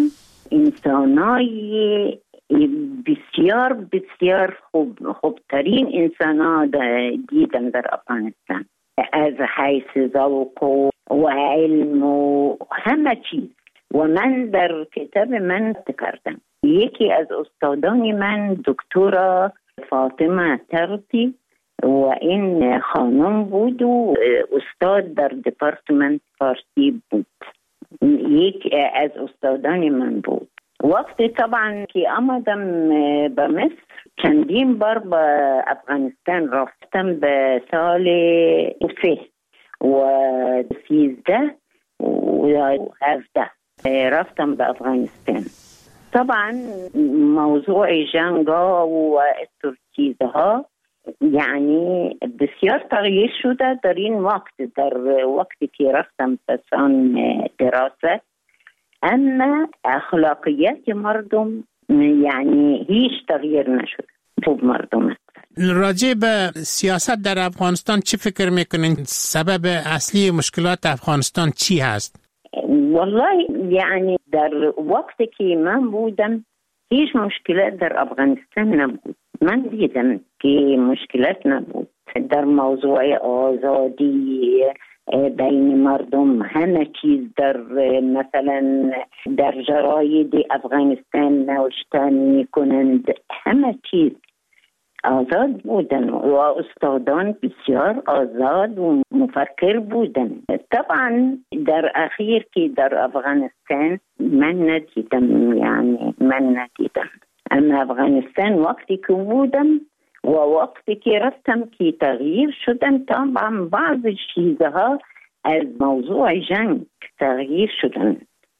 انسانای بسیار بسیار خوب خوبترین انسان دیدم در افغانستان، از حیث ذوق و علم و همه چیز. و من در کتاب من کردم، یکی از استادان من دکتر فاطمه ترتی و این خانم بود و استاد در دپارتمنت فارسی بود، یک از استادان من بود. وقتی طبعا که آمدم به مصر چندین بار به افغانستان رفتم، به سال سه و سیزده و هفده رفتم به افغانستان. طبعا موضوع جنگا و چیزها یعنی بسیار تغییر شده در این وقت، در وقتی که رفتم پسان دراسه، اما اخلاقیت مردم یعنی هیچ تغییر نشد. خوب مردم. راجع به سیاست در افغانستان چی فکر میکنین؟ سبب اصلی مشکلات افغانستان چی هست؟ والله یعنی در وقتی که من بودم هیچ مشکلات در افغانستان نبود. من دیدم که مشکلات نبود در موضوع آزادی بین مردم، همه چیز در مثلا در جراید افغانستان نوشتن میکنند، همه چیز آزاد بودن و استادان بسیار آزاد و مفکر بودن. طبعا در اخیر که در افغانستان من ندیدم، یعنی من ندیدم، اما افغانستان وقتی که بودم و وقتی که رفتم که تغییر شدن، طبعا بعض چیزها از موضوع جنگ تغییر شدن،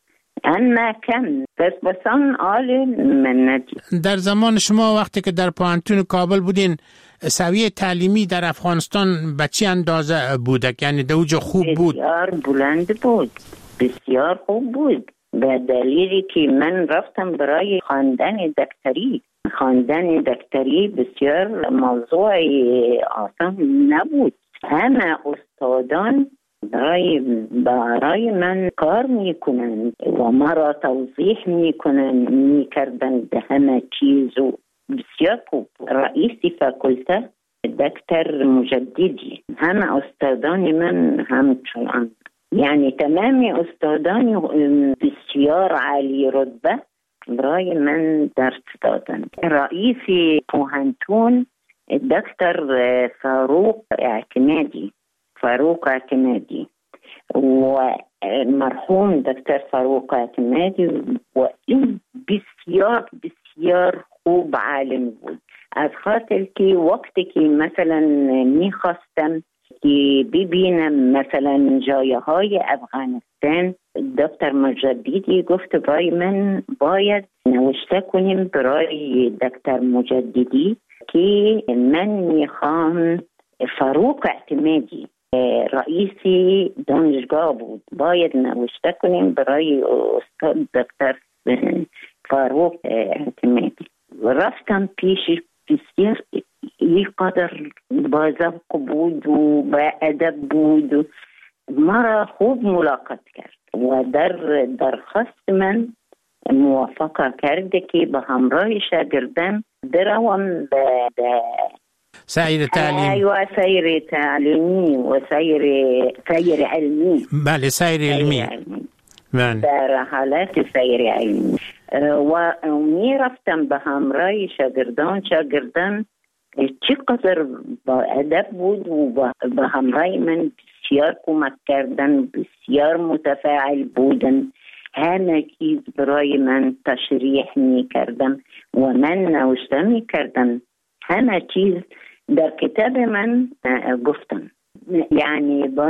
اما کم بس بسان آل من ندید. در زمان شما وقتی که در پوهنتون کابل بودین سویه تعلیمی در افغانستان به چه اندازه بوده؟ یعنی دوجه خوب بود؟ بسیار بلند بود، بسیار خوب بود، به دلیلی که من رفتم برای خواندن دکتری. خواندن دکتری بسیار موضوع آسان نبود. همه استادان برای برای من کار میکنن و ما را توضیح میکنن، میکردن به همه چیز و بسیار خوب. رئیس فاکولته دکتر مجددی، همه استادان من همچنان، یعنی تمام استادان بسیار عالی رتبه برای من درس دادن. رئیس پوهنتون دکتر فاروق اعتمادی فاروق اعتمادی و مرحوم دکتر فاروق اعتمادی و این بسیار بسیار خوب عالم بود، از خاطر که وقتی که مثلا میخواستم که ببینم مثلا جایه های افغانستان، دکتر مجددی گفت برای من باید نوشته کنیم برای دکتر مجددی که من میخوام فاروق اعتمادی رئیس دانشگاه بود، باید نوشته کنیم برای استاد دکتر فاروق اعتمادی. رفتم پیش، بسیار یک قدر با ذوق بود و با ادب بود و ما را خوب ملاقات کرد و در درخواست من موافقه کرده که به همراه شاگردان بروم به سیر تعلیم و سیر تعلیمی و سیر سیر علمی. بله سیر علمی من در حالت سیر علمی و می رفتم به همراه شاگردان. شاگردان چقدر با ادب بود و به همراه من بسیار کمک کردن، بسیار متفاعل بودن، همه چیز برای من تشریح می کردم و من نوشته می کردم، همه چیز در کتاب من گفتم. یعنی با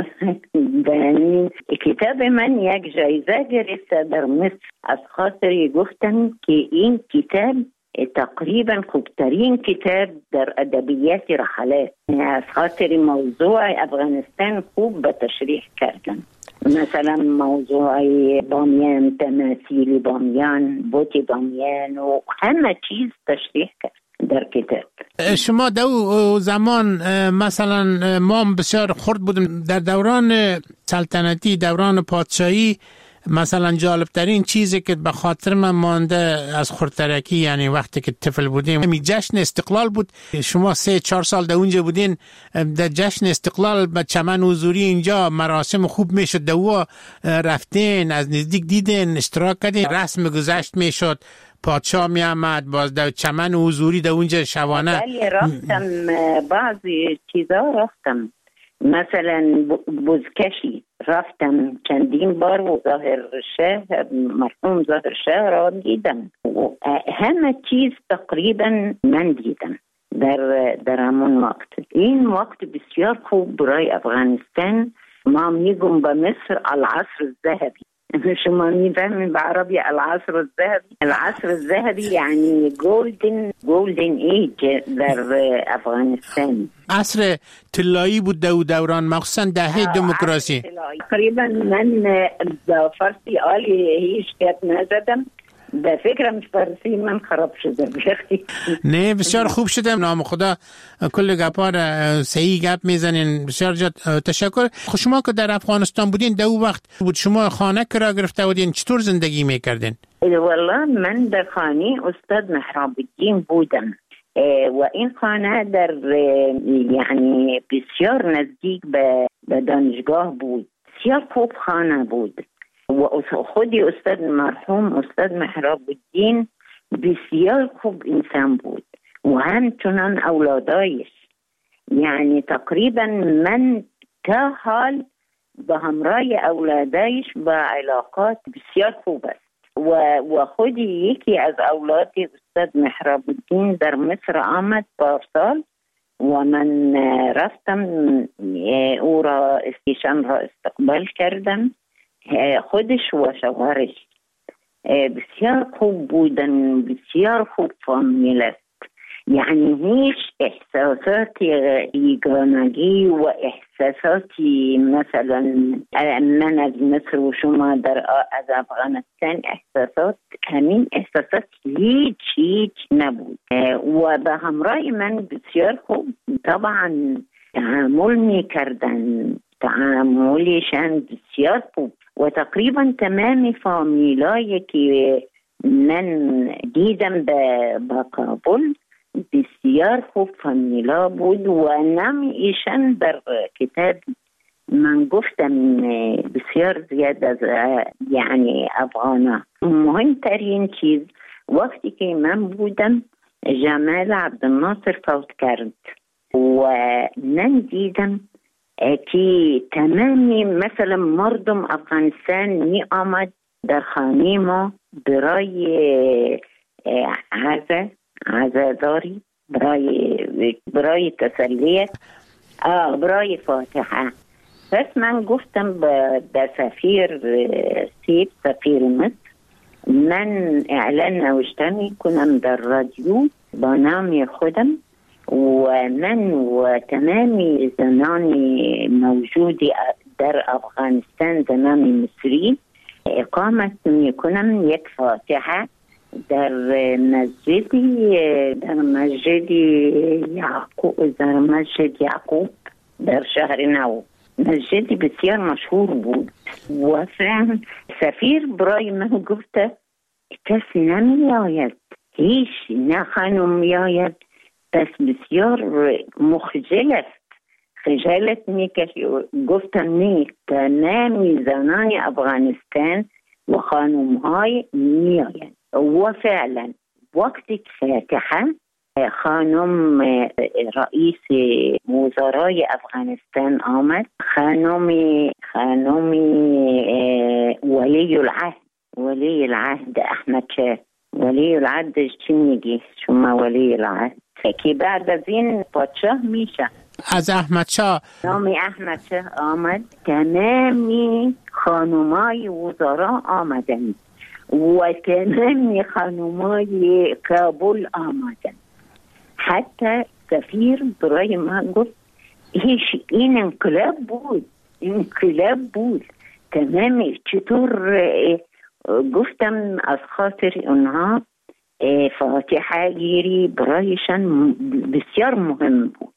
کتاب من یک جایزه گرفته در مصر، از خاطر گفتن که این کتاب تقریبا خوبترین کتاب در ادبیات رحلات، از خاطر موضوع افغانستان خوب به تشریح کردن، مثلا موضوع بامیان، تماثیل بامیان، بوت بامیان و همه چیز تشریح کرد در کتاب. شما دو زمان مثلا ما بسیار خرد بودیم در دوران سلطنتی، دوران پادشاهی، مثلا جالب ترین چیزی که به خاطر من مانده از خردترکی، یعنی وقتی که طفل بودیم، می جشن استقلال بود. شما سه چهار سال در اونجا بودین، در جشن استقلال به چمن حضوری اینجا مراسم خوب میشد، دو رفتین از نزدیک دیدین، اشتراک کردین، رسم گذشت میشد، پادشاه می آمد، باز در چمن حضوری در اونجا شبانه. ولی رفتم بعضی چیزا رفتم، مثلا بزکشی رفتم چندین بار و ظاهر شهر، مرحوم ظاهر شهر را دیدم و همه چیز تقریبا من دیدم در در همون وقت. این وقت بسیار خوب برای افغانستان. ما میگم به مصر العصر الذهبی. شما میفهمین به عربی العصر الذهبی؟ العصر الذهبی یعنی گولدن گولدن ایج در افغانستان. عصر طلایی بود دو دوران، مخصوصا دهه دموکراسی. تقریبا من به فارسی عالی هیچ گپ نزدم، به فکرم فارسی من خراب شده بخی. نه بسیار خوب شده، نام خدا کل گپا را صحیح گپ میزنین. بسیار جد تشکر. خب شما که در افغانستان بودین دو وقت بود، شما خانه کرا گرفته بودین، چطور زندگی میکردین؟ والله من در خانه استاد محراب الدین بودم و این خانه در یعنی بسیار نزدیک به دانشگاه بود، بسیار خوب خانه بود و خودی استاد مرحوم استاد محراب الدین بسیار خوب انسان بود و همچنان اولادایش. یعنی تقریبا من تا حال به همراه اولادایش با علاقات بسیار خوب است و و خودی یکی از اولاد استاد محراب الدین در مصر آمد پارسال و من رفتم او را استیشان را استقبال کردم، خودش و شوهرش بسیار خوب بودن، بسیار خوب فامیل است. یعنی هیچ احساسات یگانگی و احساساتی مثلا من از مصر و شما در از افغانستان احساسات، همین احساسات هیچ هیچ نبود و به همراه من بسیار خوب طبعا تعامل می کردن، تعاملشان بسیار خوب و تقریبا تمام فامیلایی که من دیدم به کابل بسیار خوب فامیلا بود و نام ایشان در کتاب من گفتم بسیار زیاد از یعنی افغانا. مهمترین چیز وقتی که من بودم جمال عبدالناصر فوت کرد و من دیدم که تمامی مثلا مردم افغانستان می آمد در خانه ما برای عزا عزاداری، برای برای تسلیت، برای فاتحه. پس من گفتم به سفیر سیب سفیر مصر من اعلان نوشته کنم در رادیو با نام خودم و من و تمامی زنان موجود در افغانستان زنان مصری اقامت می کنم یک فاتحه در مسجد در مسجد یعقوب در مسجد یعقوب در شهر نو. مسجد بسیار مشهور بود و فهم سفیر برای من گفته کسی نمی آید، هیچ نه خانم می آید، پس بسیار مخجل است، خجالت می کشی. گفتم نه، تمام زنان افغانستان و خانم های می آید و فعلا وقتی فاتحه خانم رئیس وزرای افغانستان آمد، خانم خانم ولی العهد ولی العهد احمد شاه. ولی العهد چی میگی شما؟ ولی العهد که بعد از این پادشاه میشه. از احمد شاه نام احمد شاه آمد، تمامی خانمای وزرا آمدند و تمامی خانمای کابل آمدن. حتی سفیر برای من گفت هیچ این انقلاب بود، انقلاب بود تمامی. چطور؟ گفتم از خاطر اونها فاتحه گیری برایشان بسیار مهم بود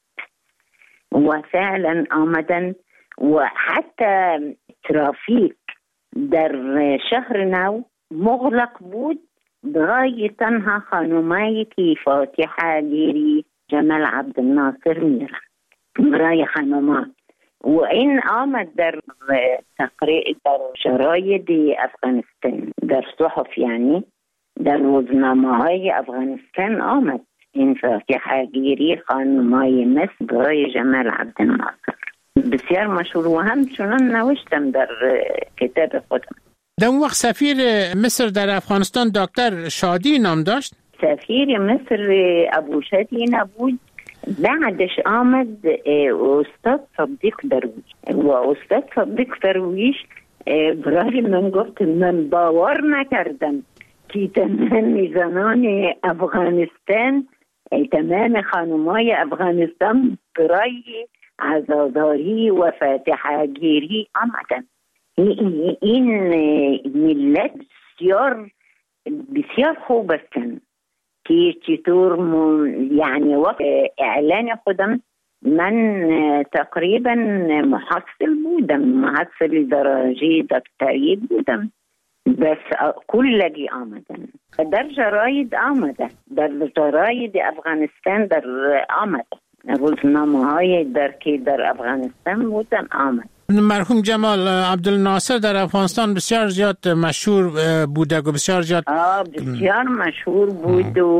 و فعلا آمدن و حتی ترافیک در شهر نو مغلق بود برای تنها خانمایی که فاتحه گیری جمال عبدالناصر میرن برای خانمات و این آمد در تقریب در شراید افغانستان در صحف، یعنی در روزنامه های افغانستان آمد این فاتحه گیری خانمای مصر برای جمال عبدالناصر. بسیار مشهور و همچنان نوشتم در کتاب خودم. در اون وقت سفیر مصر در افغانستان دکتر شادی نام داشت؟ سفیر مصر ابو شادی نبود، بعدش آمد استاد صدیق درویش و استاد صدیق درویش برای من گفت من باور نکردم که تمام زنان افغانستان، تمام خانمای افغانستان برای عزاداری و فاتحه گیری آمدن. این ملت بسیار بسیار خوب هستند که چطور یعنی وقت اعلان خودم من تقریبا محصل بودم، محصل درجه دکتری بودم، بس کلگی آمدن در جراید آمده، در جراید افغانستان در آمده، روزنامه های در که در افغانستان بودن آمد. مرحوم جمال عبدالناصر در افغانستان بسیار زیاد مشهور بوده و بسیار زیاد آه بسیار مشهور بود و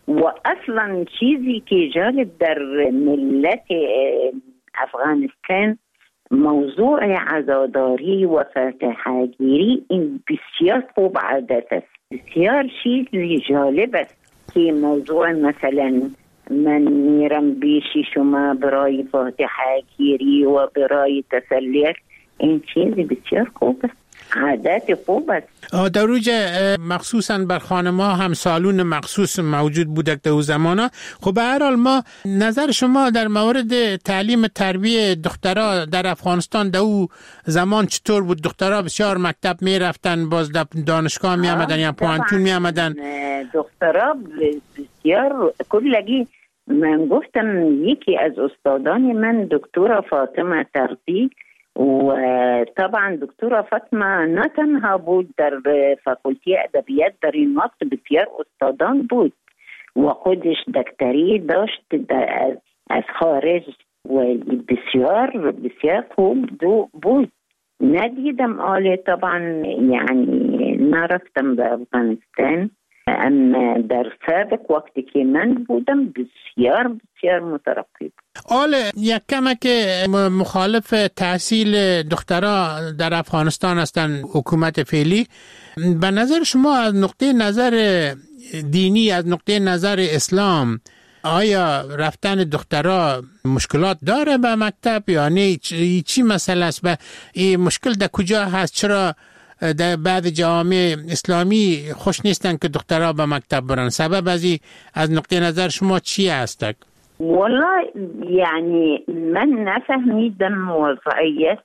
و اصلا چیزی که جالب در ملت افغانستان موضوع عزاداری و فتحگیری این بسیار خوب عادت است. بسیار چیزی جالب است که موضوع مثلا من میرم بیشی شما برای فاتحگیری و برای تسلیت، این چیزی بسیار خوب است، عادت خوب است. در روز مخصوصا بر خانم ها هم سالون مخصوص موجود بوده در اون زمانه. خب به هر حال ما نظر شما در مورد تعلیم تربیه دخترها در افغانستان در اون زمان چطور بود؟ دخترها بسیار مکتب می رفتن، باز دانشگاه می آمدن یا پوانتون می آمدن؟ دخترها بسیار کلگی. من گفتم یکی از استادان من دکتر فاطمه ترزی و طبعا دکتر فاطمه نه تنها بود در فاکولتی ادبیات، در این وقت بسیار استادان بود و خودش دکتری داشت از خارج و بسیار بسیار خوب بود. ندیدم آله طبعا یعنی نرفتم به افغانستان، اما در سابق وقتی که من بودم بسیار بسیار مترقب. آل یک کمه که مخالف تحصیل دخترها در افغانستان هستند حکومت فعلی، به نظر شما از نقطه نظر دینی، از نقطه نظر اسلام، آیا رفتن دخترها مشکلات داره به مکتب یا نه؟ چی مسئله است؟ به این مشکل در کجا هست؟ چرا در بعض جوامع اسلامی خوش نیستن که دخترها به مکتب برن؟ سبب ازی از نقطه نظر شما چی هست؟ والله یعنی من نفهمیدم وضعیت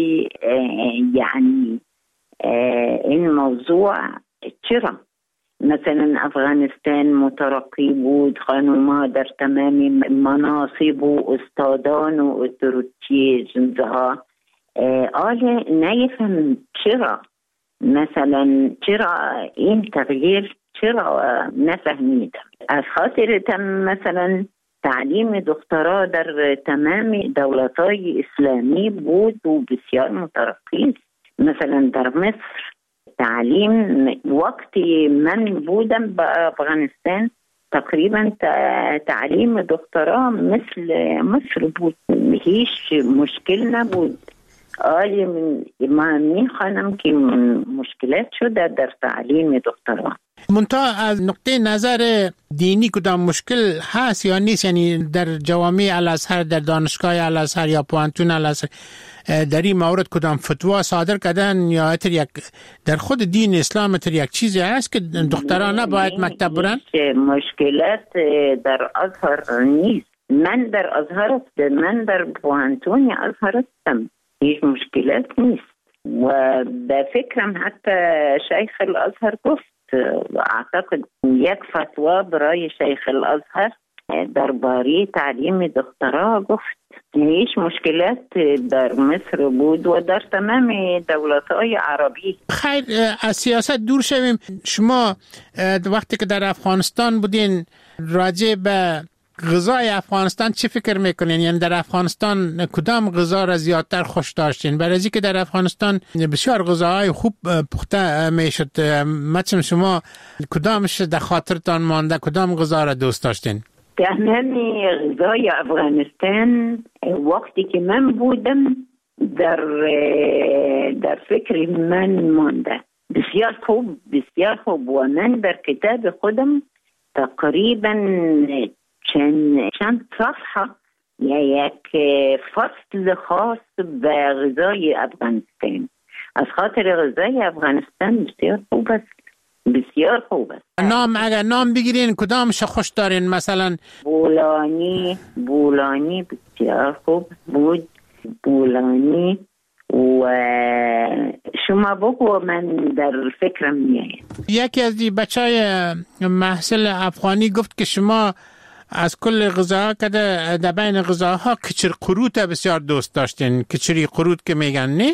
یعنی این موضوع چرا مثلا افغانستان مترقی بود، خانوما در تمام مناصب و استادان و اتروتی جنزها، آله نیفهم چرا مثلا چرا این تغییر چرا نفهمیدم. از خاطر تم مثلا تعلیم دخترها در تمام دولت‌های اسلامی بود و بسیار مترقی. مثلا در مصر تعلیم وقتی من بودم با افغانستان تقریبا تعلیم دخترها مثل مصر بود، هیچ مشکل نبود. آلی ما میخوانم که مشکلات شده در تعلیم دخترها. منتها از نقطه نظر دینی کدام مشکل هست یا نیست؟ یعنی در جوامع الازهر، در دانشگاه الازهر یا پوانتون الازهر در این مورد کدام فتوا صادر کردن یا اتر یک در خود دین اسلام اتر یک چیزی هست که دختران نباید مکتب برن؟ مشکلات در ازهر نیست. من در ازهر من در پوانتون ازهر هستم، هیچ مشکلات نیست و به فکرم حتی شیخ الازهر گفت، اعتقد یک فتوا برای شیخ الازهر درباره تعلیم دخترها گفت. هیچ مشکلات در مصر بود و در تمام دولت‌های عربی. خیر، از سیاست دور شویم. شما وقتی که در افغانستان بودین راجع به غذای افغانستان چی فکر میکنین؟ یعنی در افغانستان کدام غذا را زیادتر خوش داشتین؟ برای از اینکه در افغانستان بسیار غذاهای خوب پخته میشد، مثلا شما کدامش در خاطرتان مانده؟ کدام غذا را دوست داشتین؟ تمام غذای افغانستان وقتی که من بودم در در فکر من مانده، بسیار خوب بسیار خوب. و من در کتاب خودم تقریبا چند چند صفحه یا یک فصل خاص به غذای افغانستان. از خاطر غذای افغانستان بسیار خوب است، بسیار خوب است. نام اگر نام بگیرین کدامش خوش دارین؟ مثلا بولانی بولانی بسیار خوب بود، بولانی. و شما بگو من در فکرم میاید. یکی از دی بچهای محصل افغانی گفت که شما از کل غذاها که در بین غذاها کچر قروت بسیار دوست داشتین. کچری قروت که میگن نه؟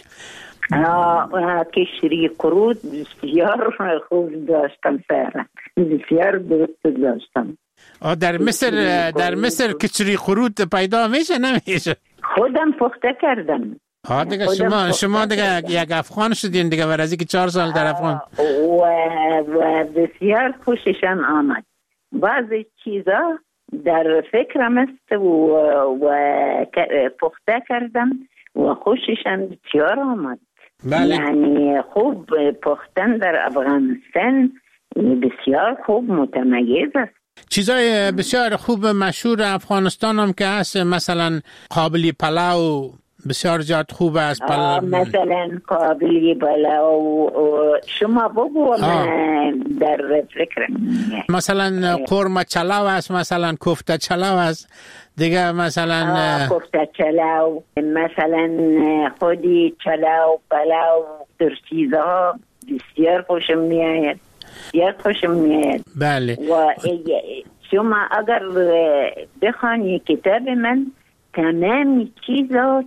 آه کچری قروت بسیار خوب داشتم فعلا، بسیار دوست داشتم. در مصر در مصر کچری قروت پیدا میشه نمیشه؟ خودم پخته کردم. ها دیگه شما شما دیگه یک افغان شدین دیگه، ورزی که چهار سال در افغان. و, و بسیار خوششان آمد. بعضی چیزا در فکرم است و, و پخته کردم و خوششم بسیار آمد. بله. یعنی خوب پختن در افغانستان بسیار خوب متمیز است. چیزای بسیار خوب مشهور افغانستان هم که هست، مثلا قابلی پلاو بسیار زیاد خوب است. پل... مثلا قابلی پلاو شما بگو در فکر مثلا قرمه چلاو است، مثلا کوفته چلاو است دیگه، مثلا کوفته چلاو، مثلا خودی چلاو پلاو، در چیزها بسیار خوشم میآید، بسیار خوشم میآید. بله. و شما اگر بخوانی کتاب من تمام چیزا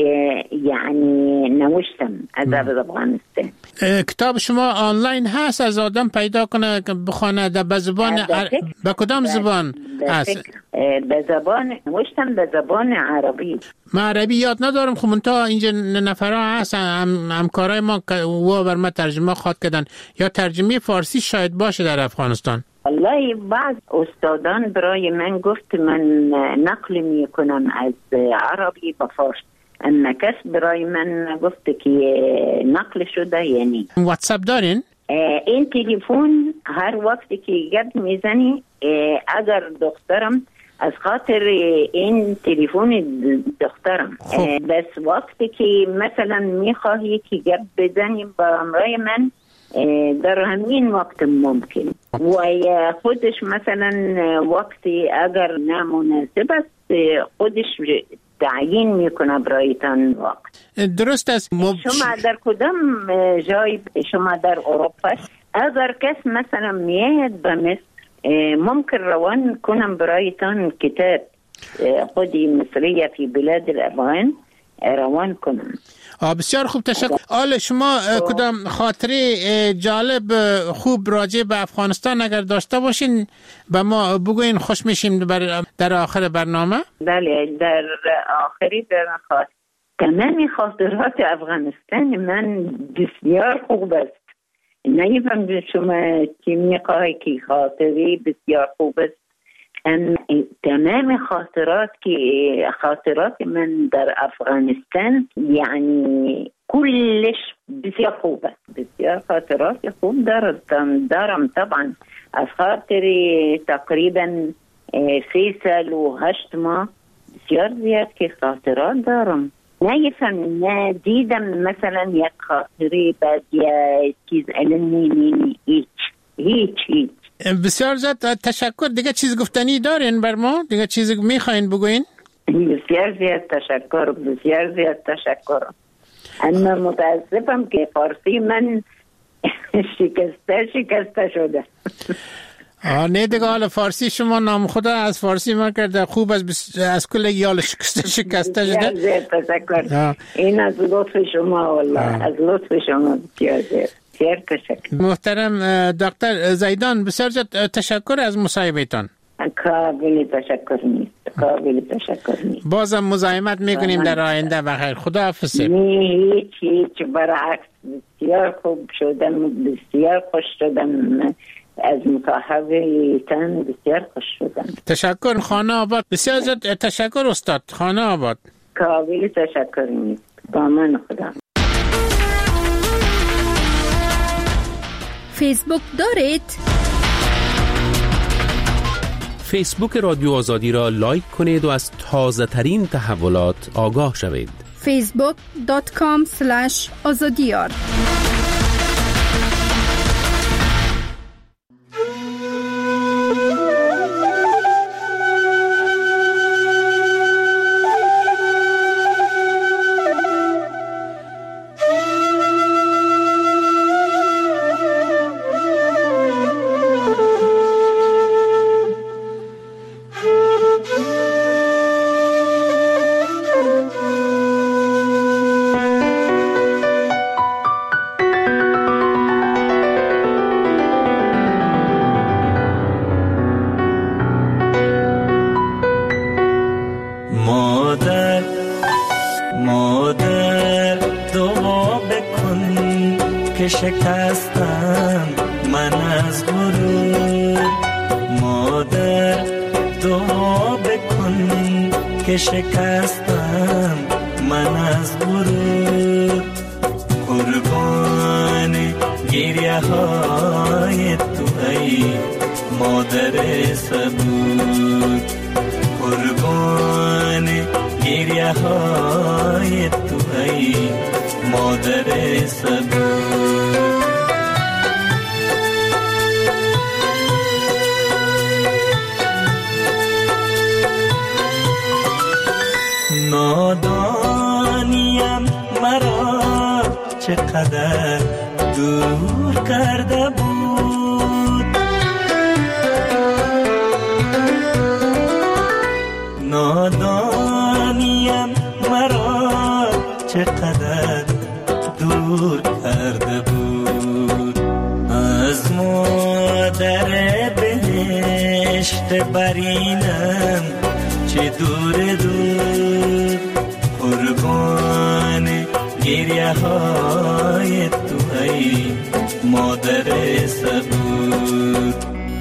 یعنی نوشتم از افغانستان. کتاب شما آنلاین هست، از آدم پیدا کنه که بخونه؟ به زبان عر... به کدام زبان هست؟ به زبان نوشتم، به زبان عربی. ما عربی یاد ندارم، خب منتها اینجا نفرها هست هم همکارای ما که و بر ما ترجمه خواد کردن، یا ترجمه فارسی شاید باشه در افغانستان. والله بعض استادان برای من گفت من نقل می کنم از عربی به فارسی، اما کس برای من گفت که نقل شده. یعنی واتساپ دارین؟ این تلفن هر وقتی که گپ میزنی، اگر دخترم از خاطر این تلفن دخترم بس وقتی که مثلا میخواهی که گپ بزنیم با امرای من در همین وقت ممکن، و خودش مثلا وقتی اگر نامناسب است خودش تعیین میکنه برایتان وقت. درست است. مب... شما در کدام جای، شما در اروپا، اگر کس مثلا میاد به مصر ممکن روان کنم برایتان کتاب خودی مصریه فی بلاد الافغان روان کنم. بسیار خوب، تشکر. آل شما کدام خاطره جالب خوب راجع به افغانستان اگر داشته باشین به ما بگوین، خوش میشیم در آخر برنامه. بله، در آخری برنامه تمام خاطرات افغانستان من بسیار خوب است. نمیفهم شما چی میخواهی که خاطری بسیار خوب است. تمام خاطرات که خاطرات من در افغانستان یعنی کلش بسیار خوب است. بسیار خاطرات خوب دارم دارم طبعا. از خاطر تقریبا سه سال و هشت ماه بسیار زیاد که خاطرات دارم. نفهم ندیدم مثلا یک خاطری بعد یا چیز علمی نی هیچ هیچ هیچ. بسیار زیاد تشکر. دیگه چیز گفتنی دارین بر ما؟ دیگه چیز میخواین بگوین؟ بسیار زیاد تشکر، بسیار زیاد تشکر. اما متاسفم که فارسی من شکسته شکسته شده. آه نه دیگه، حالا فارسی شما نام خدا از فارسی ما کرده خوب از بس... از کل یال شکسته شکسته شده. بسیار زیاد تشکر. این از لطف شما والله، از لطف شما بسیار زیاد. محترم دکتر زیدان، بسیار تشکر از مصاحبهتان. قابل تشکر نیست، قابل تشکر نیست. بازم مزاحمت میکنیم در آینده. بخیر، خدا حافظ. هیچ هیچ برعکس بسیار خوب شدم، بسیار خوش شدم از مصاحبهتان، بسیار خوش شدم. تشکر. خانه آباد. بسیار تشکر استاد. خانه آباد. قابل تشکر نیست. با من خدا. فیسبوک دارید؟ فیسبوک رادیو آزادی را لایک کنید و از تازه ترین تحولات آگاه شوید. فیسبوک دات کام اسلش آزادیار. شکستم من از غرور، مادر دعا بکن که شکستم من از غرور. قربان گریه های تو ای مادر صبور. قربان گریه های تو ای مادر صبور. نادانیم مرا چقدر دور کرده بود. نادانیم مرا چقدر دور کرده بود. از مادر بهشت برینم چه دور دور. قربان گریه های تو ای مادر صبور.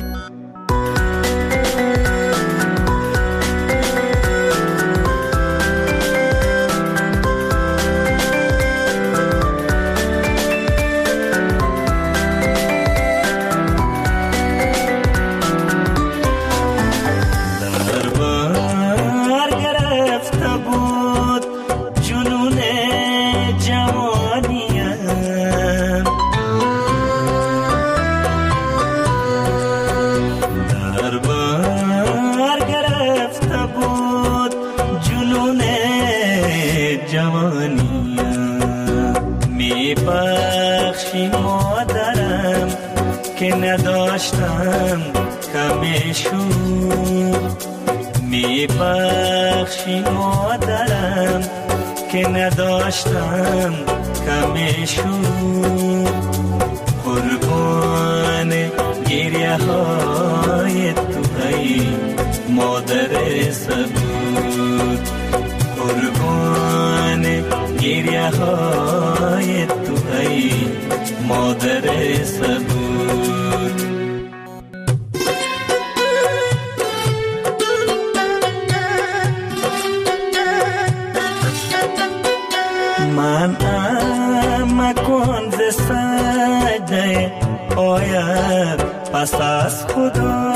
نداشتم کمیشون می بخشی مادرم که نداشتم کمیشون. قربان گریه های تو ای مادر صبور. قربان گریه های تو ای مادر صبور. من ام کن ز سجده آید پس از خدا.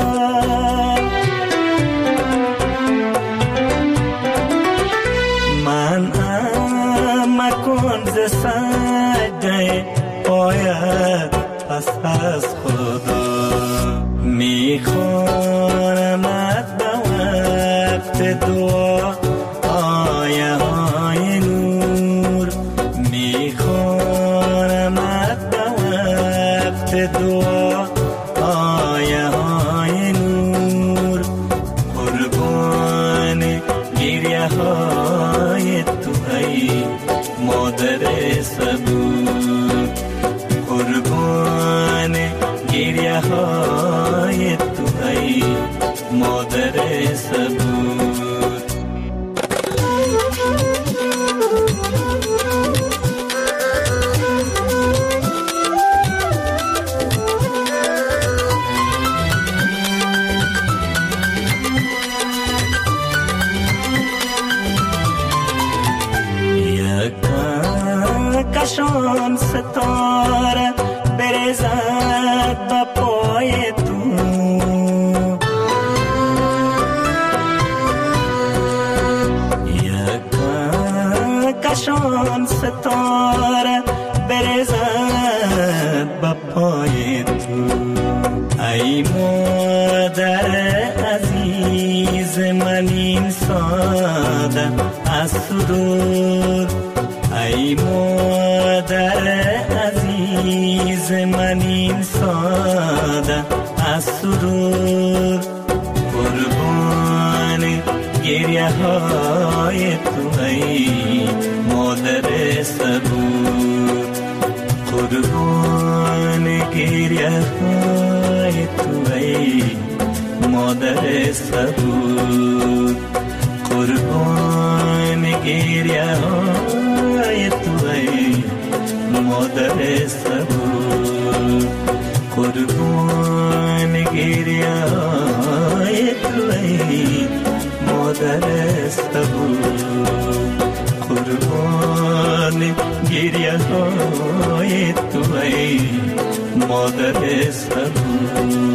من ام کن ز سجده آید پس از خدا. میخوانمت به وقت دعا آیه های نور. میخوانمت به وقت دعا آیه های نور. قربان گریه های تو ای مادر صبور. قربان گریه های تو ای مادر صبور. کشان ستاره برزد با پای تو. یکا کشان ستاره برزد با پای تو. ای مادر عزیز من این ساده از سرور. ای مادر عزیز من این ساده از سرور. قربان گریه های تو ای مادر صبور. قربان گریه های تو ای مادر صبور. قربان گریه های تو ای مادر صبور. قربان گریه های تو ای مادر صبور، قربان گریه های تو ای مادر صبور.